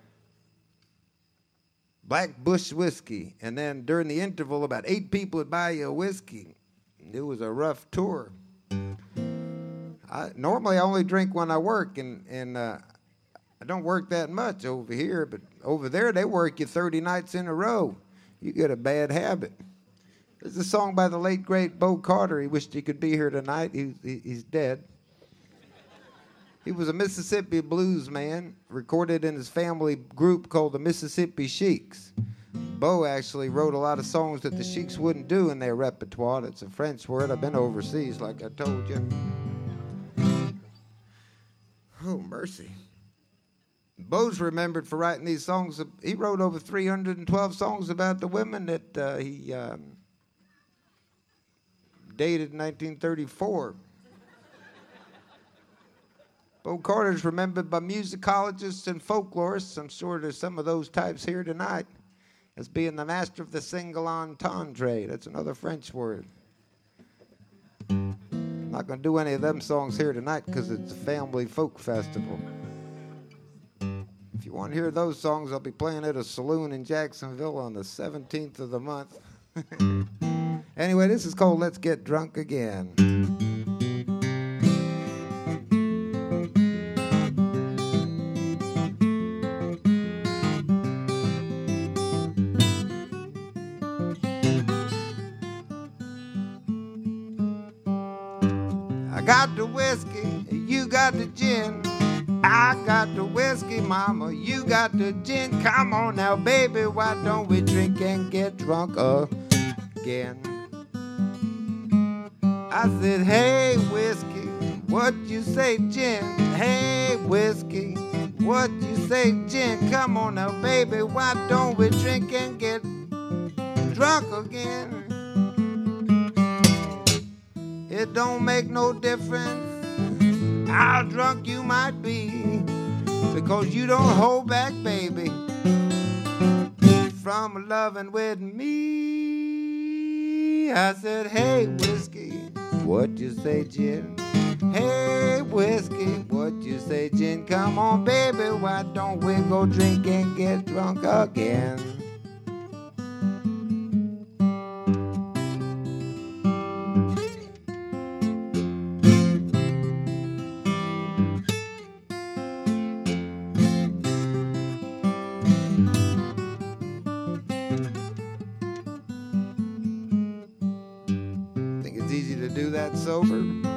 Black Bush whiskey, and then during the interval, about 8 people would buy you a whiskey. It was a rough tour. Normally, I only drink when I work, and I don't work that much over here, but over there, they work you 30 nights in a row. You get a bad habit. There's a song by the late, great Bo Carter. He wished he could be here tonight. He's dead. He was a Mississippi blues man, recorded in his family group called the Mississippi Sheiks. Bo actually wrote a lot of songs that the Sheiks wouldn't do in their repertoire. That's a French word. I've been overseas, like I told you. Oh, mercy. Bo's remembered for writing these songs. He wrote over 312 songs about the women that he dated in 1934. Bo Carter's remembered by musicologists and folklorists. I'm sure there's some of those types here tonight as being the master of the single entendre. That's another French word. I'm not going to do any of them songs here tonight because it's a family folk festival. If you want to hear those songs, I'll be playing at a saloon in Jacksonville on the 17th of the month. Anyway, this is called Let's Get Drunk Again. I got the whiskey, you got the gin. I got the whiskey, mama, you got the gin. Come on now, baby, why don't we drink and get drunk again? I said, hey, whiskey, what you say, gin? Hey, whiskey, what you say, gin? Come on now, baby, why don't we drink and get drunk again? It don't make no difference how drunk you might be, because you don't hold back, baby, from loving with me. I said, hey, whiskey, what you say, gin? Hey, whiskey, what you say, gin? Come on, baby, why don't we go drink and get drunk again? Do that sober.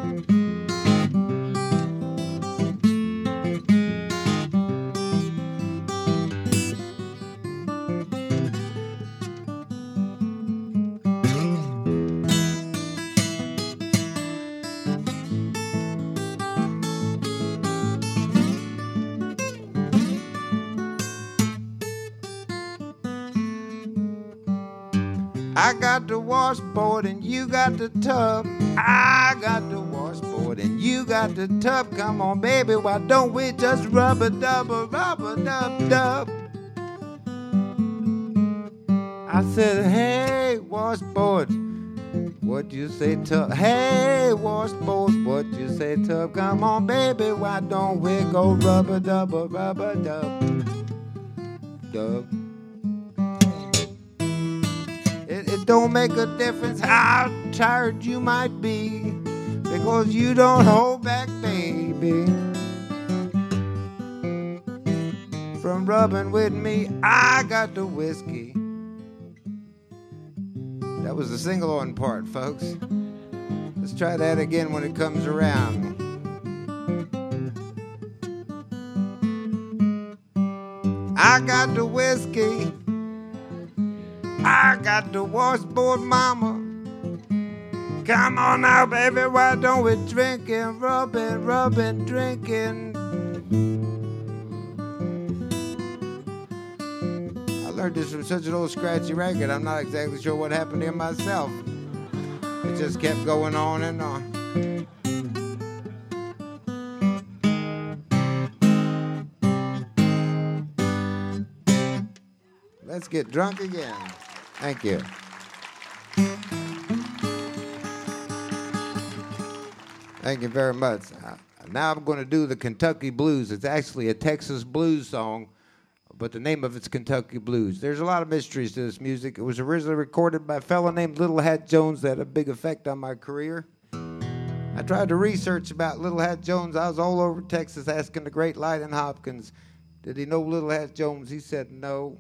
I got the washboard and you got the tub. I got the washboard and you got the tub. Come on, baby, why don't we just rub-a-dub. I said, hey, washboard, what you say, tub? Hey, washboard, what you say, tub? Come on, baby, why don't we go rub-a-dub. Dub. It don't make a difference how tired you might be, because you don't hold back, baby, from rubbing with me. I got the whiskey. That was the sing-along part, folks. Let's try that again when it comes around. I got the whiskey. I got the washboard, mama. Come on now, baby, why don't we drink and rub and drink and... I learned this from such an old scratchy record, I'm not exactly sure what happened to him myself. It just kept going on and on. Let's get drunk again. Thank you. Thank you very much. Now I'm going to do the Kentucky Blues. It's actually a Texas blues song, but the name of it's Kentucky Blues. There's a lot of mysteries to this music. It was originally recorded by a fellow named Little Hat Jones that had a big effect on my career. I tried to research about Little Hat Jones. I was all over Texas asking the great Lyden Hopkins, did he know Little Hat Jones? He said no.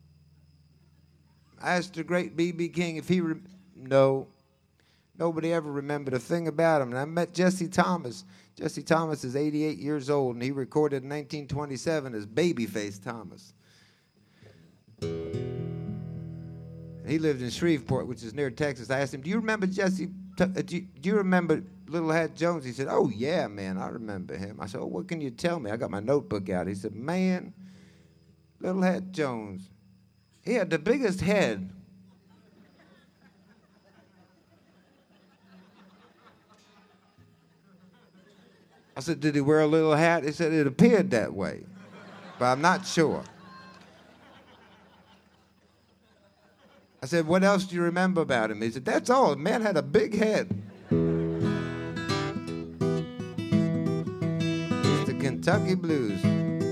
I asked the great B.B. King if he... No. Nobody ever remembered a thing about him. And I met Jesse Thomas. Jesse Thomas is 88 years old, and he recorded in 1927 as Babyface Thomas. He lived in Shreveport, which is near Texas. I asked him, do you remember Jesse... do you remember Little Hat Jones? He said, oh, yeah, man, I remember him. I said, oh, what can you tell me? I got my notebook out. He said, man, Little Hat Jones... He had the biggest head. I said, did he wear a little hat? He said, it appeared that way, but I'm not sure. I said, what else do you remember about him? He said, that's all. The man had a big head. It's the Kentucky Blues.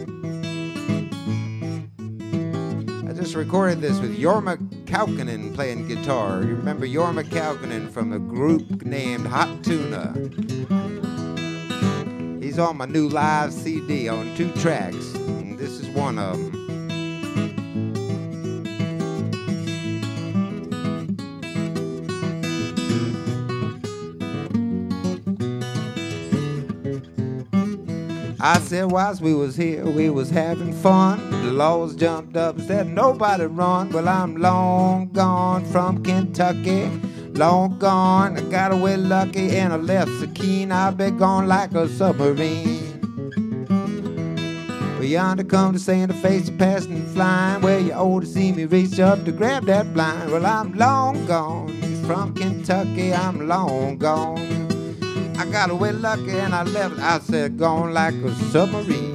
I just recorded this with Jorma Kaukonen playing guitar. You remember Jorma Kaukonen from a group named Hot Tuna. He's on my new live CD on 2 tracks. And this is one of them. I said, whilst we was here, we was having fun. The laws jumped up and said, nobody run. Well, I'm long gone from Kentucky, long gone. I got away lucky and I left Sakine. I've been gone like a submarine. Well, yonder come to Santa Fe, passing and flying. Where you ought to see me reach up to grab that blind. Well, I'm long gone from Kentucky, I'm long gone. I got away lucky and I left. I said, gone like a submarine.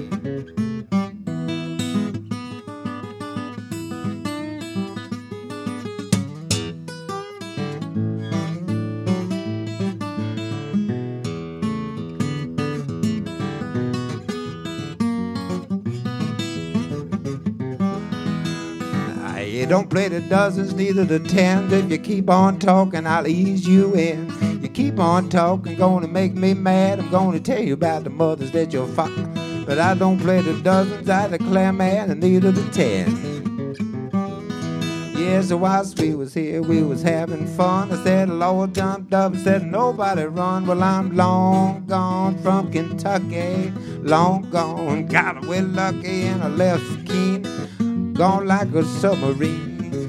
You don't play the dozens, neither the tens. If you keep on talking, I'll ease you in. You keep on talking, gonna make me mad. I'm gonna tell you about the mothers that you're fucking. But I don't play the dozens, I declare man, and neither the 10. Yeah, so whilst we was here, we was having fun. I said, the Lord jumped up and said, nobody run. Well, I'm long gone from Kentucky, long gone. Got away lucky and I left Sakine, gone like a submarine.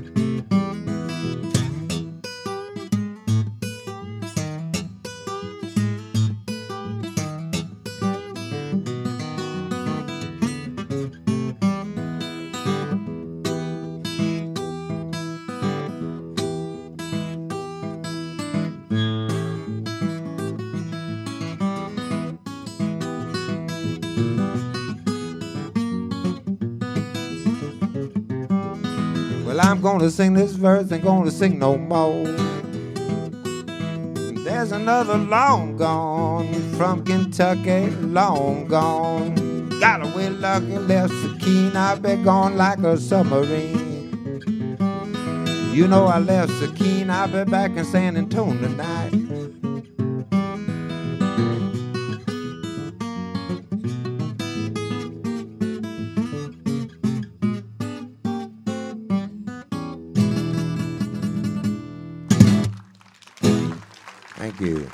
Well, I'm gonna sing this verse, ain't gonna sing no more. There's another long gone from Kentucky, long gone. Got away lucky, left Sakine, I've been gone like a submarine. You know I left Sakine, I'll be back in San Antonio tonight. Thank you.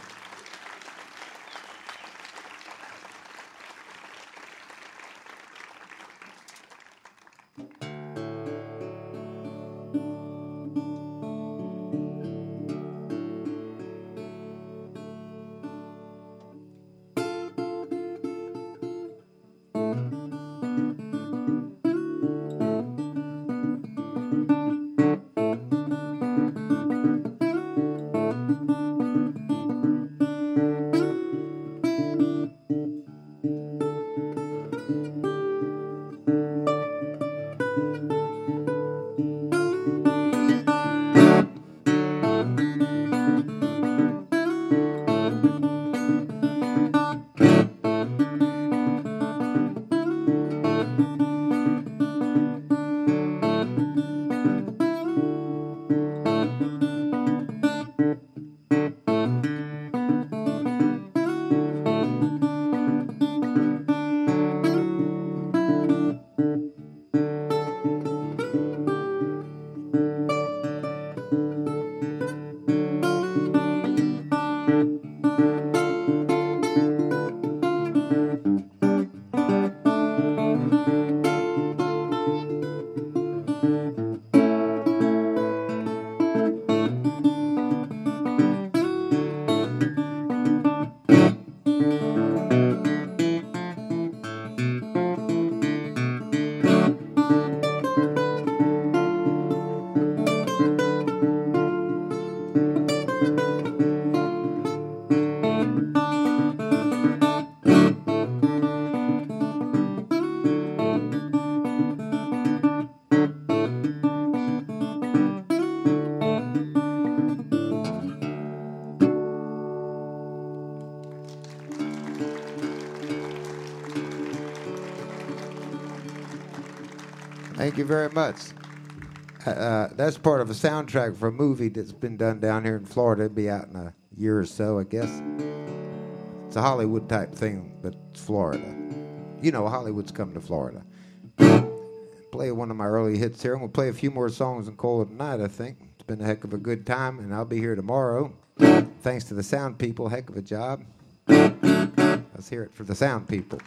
Thank you very much. That's part of a soundtrack for a movie that's been done down here in Florida. It'll be out in a year or so, I guess. It's a Hollywood type thing, but it's Florida. You know, Hollywood's coming to Florida. Play one of my early hits here. I'm going to play a few more songs and call it a night, I think. It's been a heck of a good time, and I'll be here tomorrow. Thanks to the sound people, heck of a job. Let's hear it for the sound people.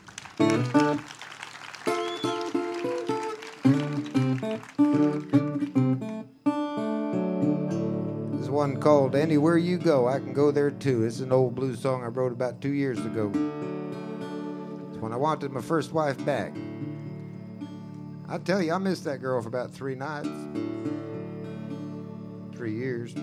There's one called Anywhere You Go, I Can Go There Too. It's an old blues song I wrote about 2 years ago. It's when I wanted my first wife back. I tell you, I missed that girl for about 3 nights. 3 years.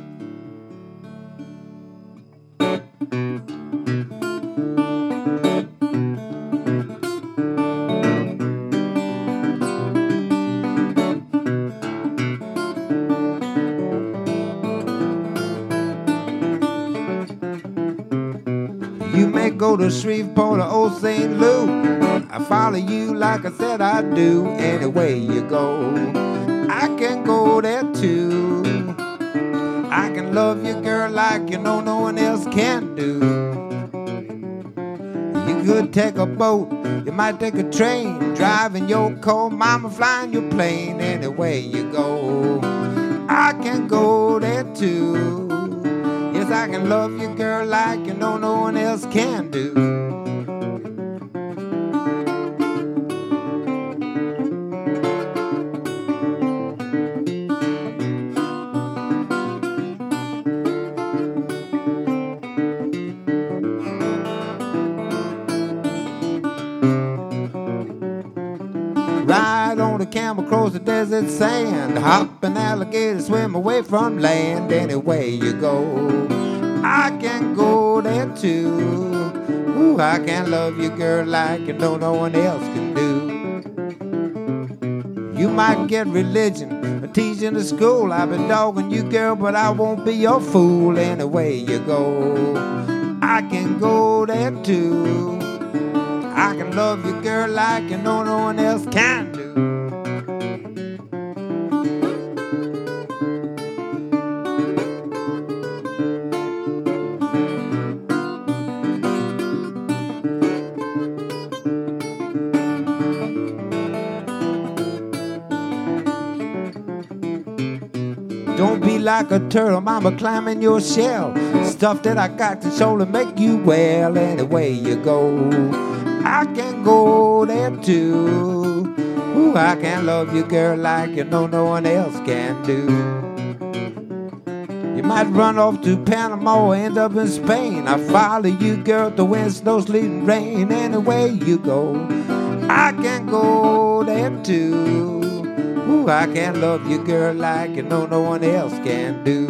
You may go to Shreveport or Old St. Louis. I follow you like I said I do. Anywhere you go, I can go there too. I can love you, girl, like you know no one else can do. You could take a boat, you might take a train, driving your car, mama flying your plane. Anywhere you go, I can go there too. Yes, I can love you, girl, like you know no one else can do. Ride on a camel across the desert sand, hop an alligator, swim away from land. Anywhere you go, I can go there too. Ooh, I can love you, girl, like you know no one else can do. You might get religion or teaching in school. I've been dogging you, girl, but I won't be your fool. Anywhere you go, I can go there too. I can love you, girl, like you know no one else can do. Don't be like a turtle, mama, climbing your shell. Stuff that I got to show to make you well. Anywhere you go, I can go there too. Ooh, I can love you, girl, like you know no one else can do. You might run off to Panama or end up in Spain. I follow you, girl, the wind, snow, sleet, and rain. Anywhere you go, I can go there too. Ooh, I can love you, girl, like you know no one else can do.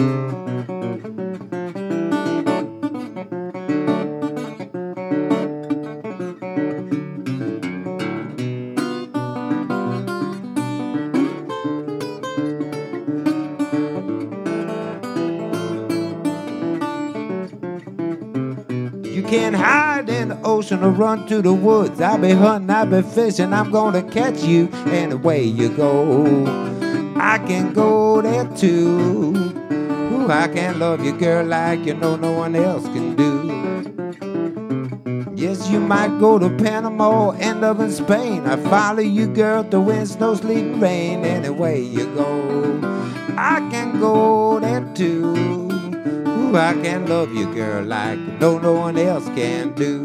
You can't hide in the ocean or run to the woods. I'll be hunting, I'll be fishing, I'm gonna catch you. Anywhere you go, I can go there too. Ooh, I can love you, girl, like you know no one else can do. Yes, you might go to Panama or end up in Spain. I follow you, girl, the wind, snow, sleet, and rain. Anywhere you go, I can go there too. Ooh, I can love you, girl, like you know no one else can do.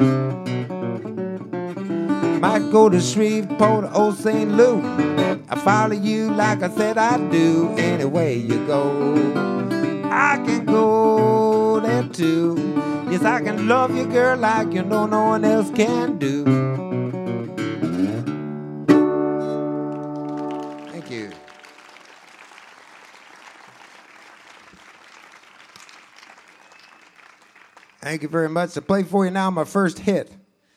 Might go to Shreveport or Old St. Louis. I follow you like I said I do. Anywhere you go, I can go there too. Yes, I can love you, girl, like you know no one else can do. Thank you. Thank you very much. I play for you now my first hit.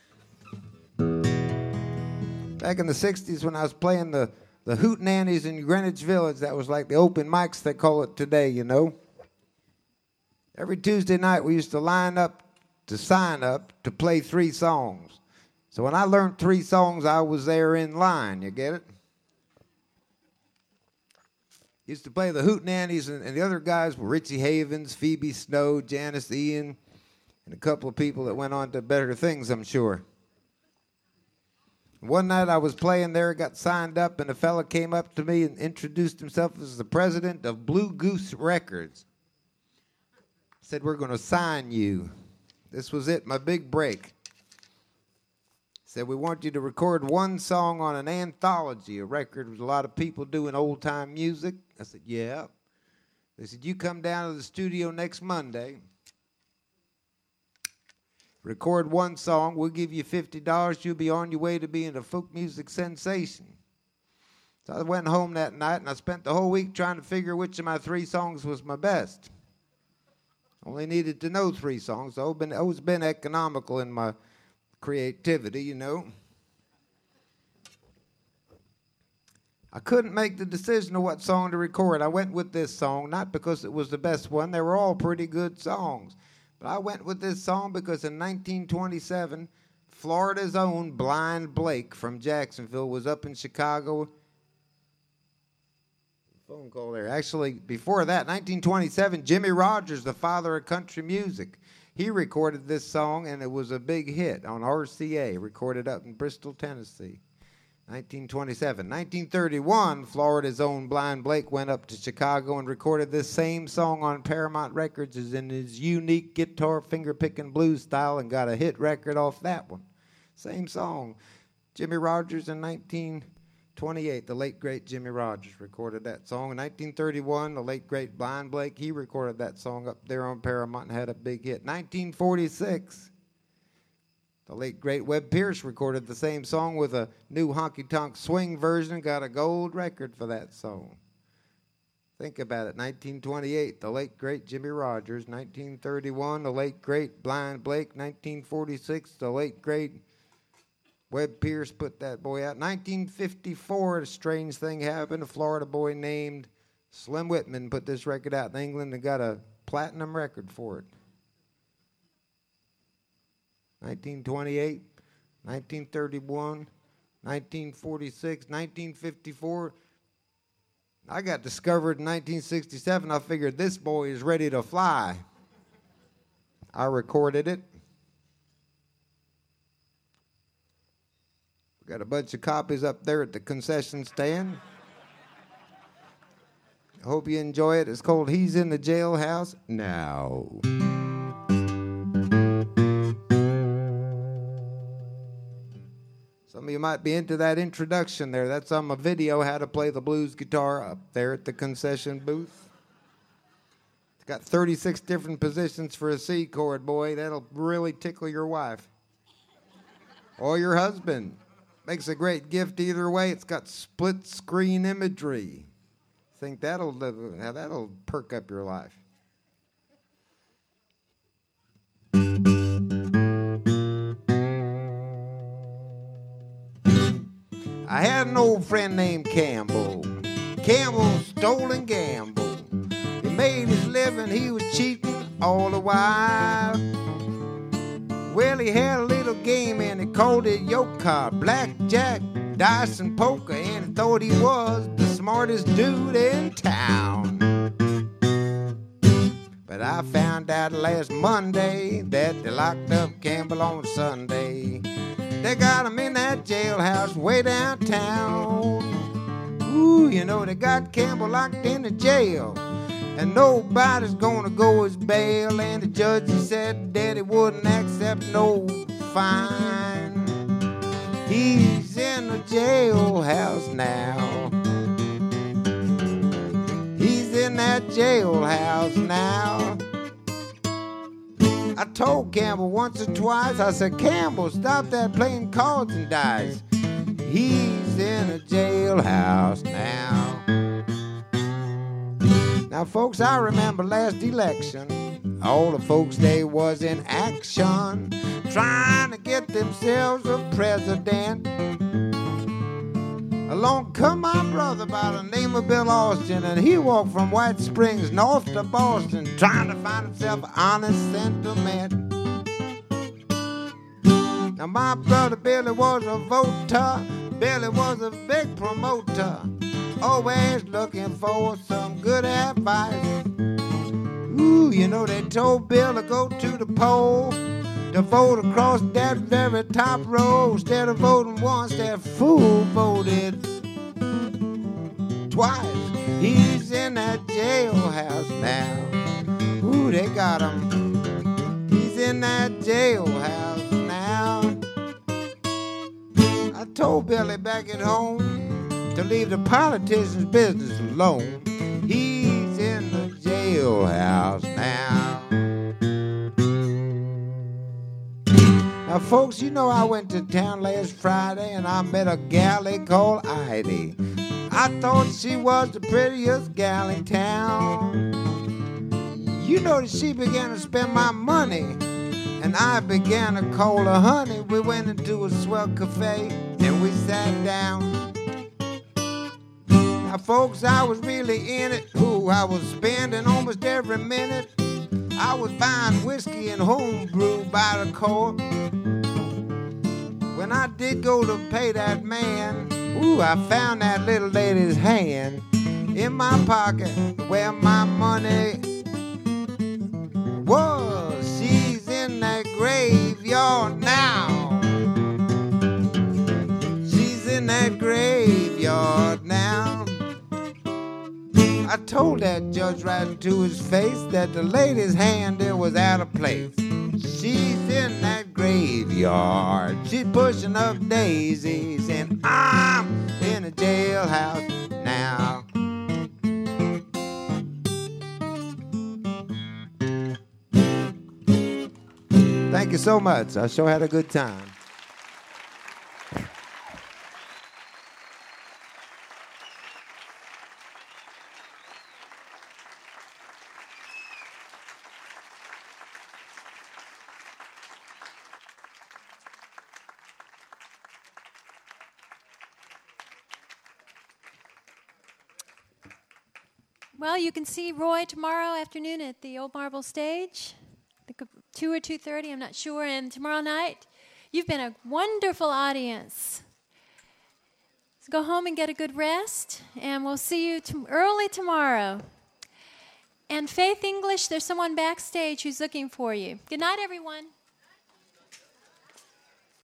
Back in the 60s when I was playing the Hootenannies in Greenwich Village, that was like the open mics they call it today, you know. Every Tuesday night we used to line up to sign up to play 3 songs. So when I learned 3 songs, I was there in line, you get it? Used to play the Hootenannies, and the other guys were Richie Havens, Phoebe Snow, Janice Ian, and a couple of people that went on to better things, I'm sure. One night I was playing there, got signed up, and a fella came up to me and introduced himself as the president of Blue Goose Records. Said, we're going to sign you. This was it, my big break. Said, we want you to record one song on an anthology, a record with a lot of people doing old-time music. I said, yeah. They said, you come down to the studio next Monday, record one song, we'll give you $50, you'll be on your way to being a folk music sensation. So I went home that night, and I spent the whole week trying to figure which of my 3 songs was my best. Only needed to know 3 songs, so I've always been economical in my creativity, you know. I couldn't make the decision of what song to record. I went with this song, not because it was the best one. They were all pretty good songs. But I went with this song because in 1927, Florida's own Blind Blake from Jacksonville was up in Chicago. Phone call there. Actually, before that, 1927, Jimmie Rodgers, the father of country music, he recorded this song, and it was a big hit on RCA, recorded up in Bristol, Tennessee. 1927. 1931, Florida's own Blind Blake went up to Chicago and recorded this same song on Paramount Records as in his unique guitar finger-picking blues style and got a hit record off that one. Same song. Jimmie Rodgers in 1928, the late, great Jimmie Rodgers recorded that song. In 1931, the late, great Blind Blake, he recorded that song up there on Paramount and had a big hit. 1946, the late, great Webb Pierce recorded the same song with a new honky-tonk swing version, got a gold record for that song. Think about it. 1928, the late, great Jimmie Rodgers. 1931, the late, great Blind Blake. 1946, the late, great Webb Pierce put that boy out. 1954, a strange thing happened. A Florida boy named Slim Whitman put this record out in England and got a platinum record for it. 1928, 1931, 1946, 1954. I got discovered in 1967. I figured this boy is ready to fly. I recorded it. We got a bunch of copies up there at the concession stand. I hope you enjoy it. It's called He's in the Jailhouse Now. Some of you might be into that introduction there. That's on my video, how to play the blues guitar up there at the concession booth. It's got 36 different positions for a C chord, boy. That'll really tickle your wife. Or your husband. Makes a great gift either way. It's got split screen imagery. Think that'll perk up your life. I had an old friend named Campbell. Campbell stole and gambled. He made his living, he was cheating all the while. Well, he had a little game and he called it yoke-car, blackjack, dice, and poker, and he thought he was the smartest dude in town. But I found out last Monday that they locked up Campbell on Sunday. They got him in that jailhouse way downtown. Ooh, you know, they got Campbell locked in the jail, and nobody's gonna go his bail. And the judge said that he wouldn't accept no fine. He's in the jailhouse now. He's in that jailhouse now. I told Campbell once or twice, I said, Campbell, stop that playing cards and dice. He's in a jailhouse now. Now, folks, I remember last election, all the folks, they was in action, trying to get themselves a president. Along come my brother by the name of Bill Austin, and he walked from White Springs north to Boston, trying to find himself an honest sentiment. Now my brother Billy was a voter, Billy was a big promoter. always looking for some good advice. Ooh, you know they told Bill to go to the poll to vote across that very top row. Instead of voting once, that fool voted twice. He's in that jailhouse now. Ooh, they got him. He's in that jailhouse now. I told Billy back at home to leave the politicians' business alone. He's in the jailhouse now. Now, folks, you know I went to town last Friday and I met a gal they called Heidi. I thought she was the prettiest gal in town. You know that she began to spend my money, and I began to call her honey. We went into a swell cafe and we sat down. Now, folks, I was really in it. Ooh, I was spending almost every minute. I was buying whiskey and homebrew by the quart. When I did go to pay that man, ooh, I found that little lady's hand in my pocket where my money was. She's in that graveyard now. She's in that graveyard now. I told that judge right to his face that the lady's hand there was out of place. She's in that graveyard. She's pushing up daisies, and I'm in a jailhouse now. Thank you so much. I sure had a good time. Well, you can see Roy tomorrow afternoon at the Old Marble Stage. I think 2 or 2:30, I'm not sure. And tomorrow night, you've been a wonderful audience. So go home and get a good rest, and we'll see you early tomorrow. And Faith English, there's someone backstage who's looking for you. Good night, everyone.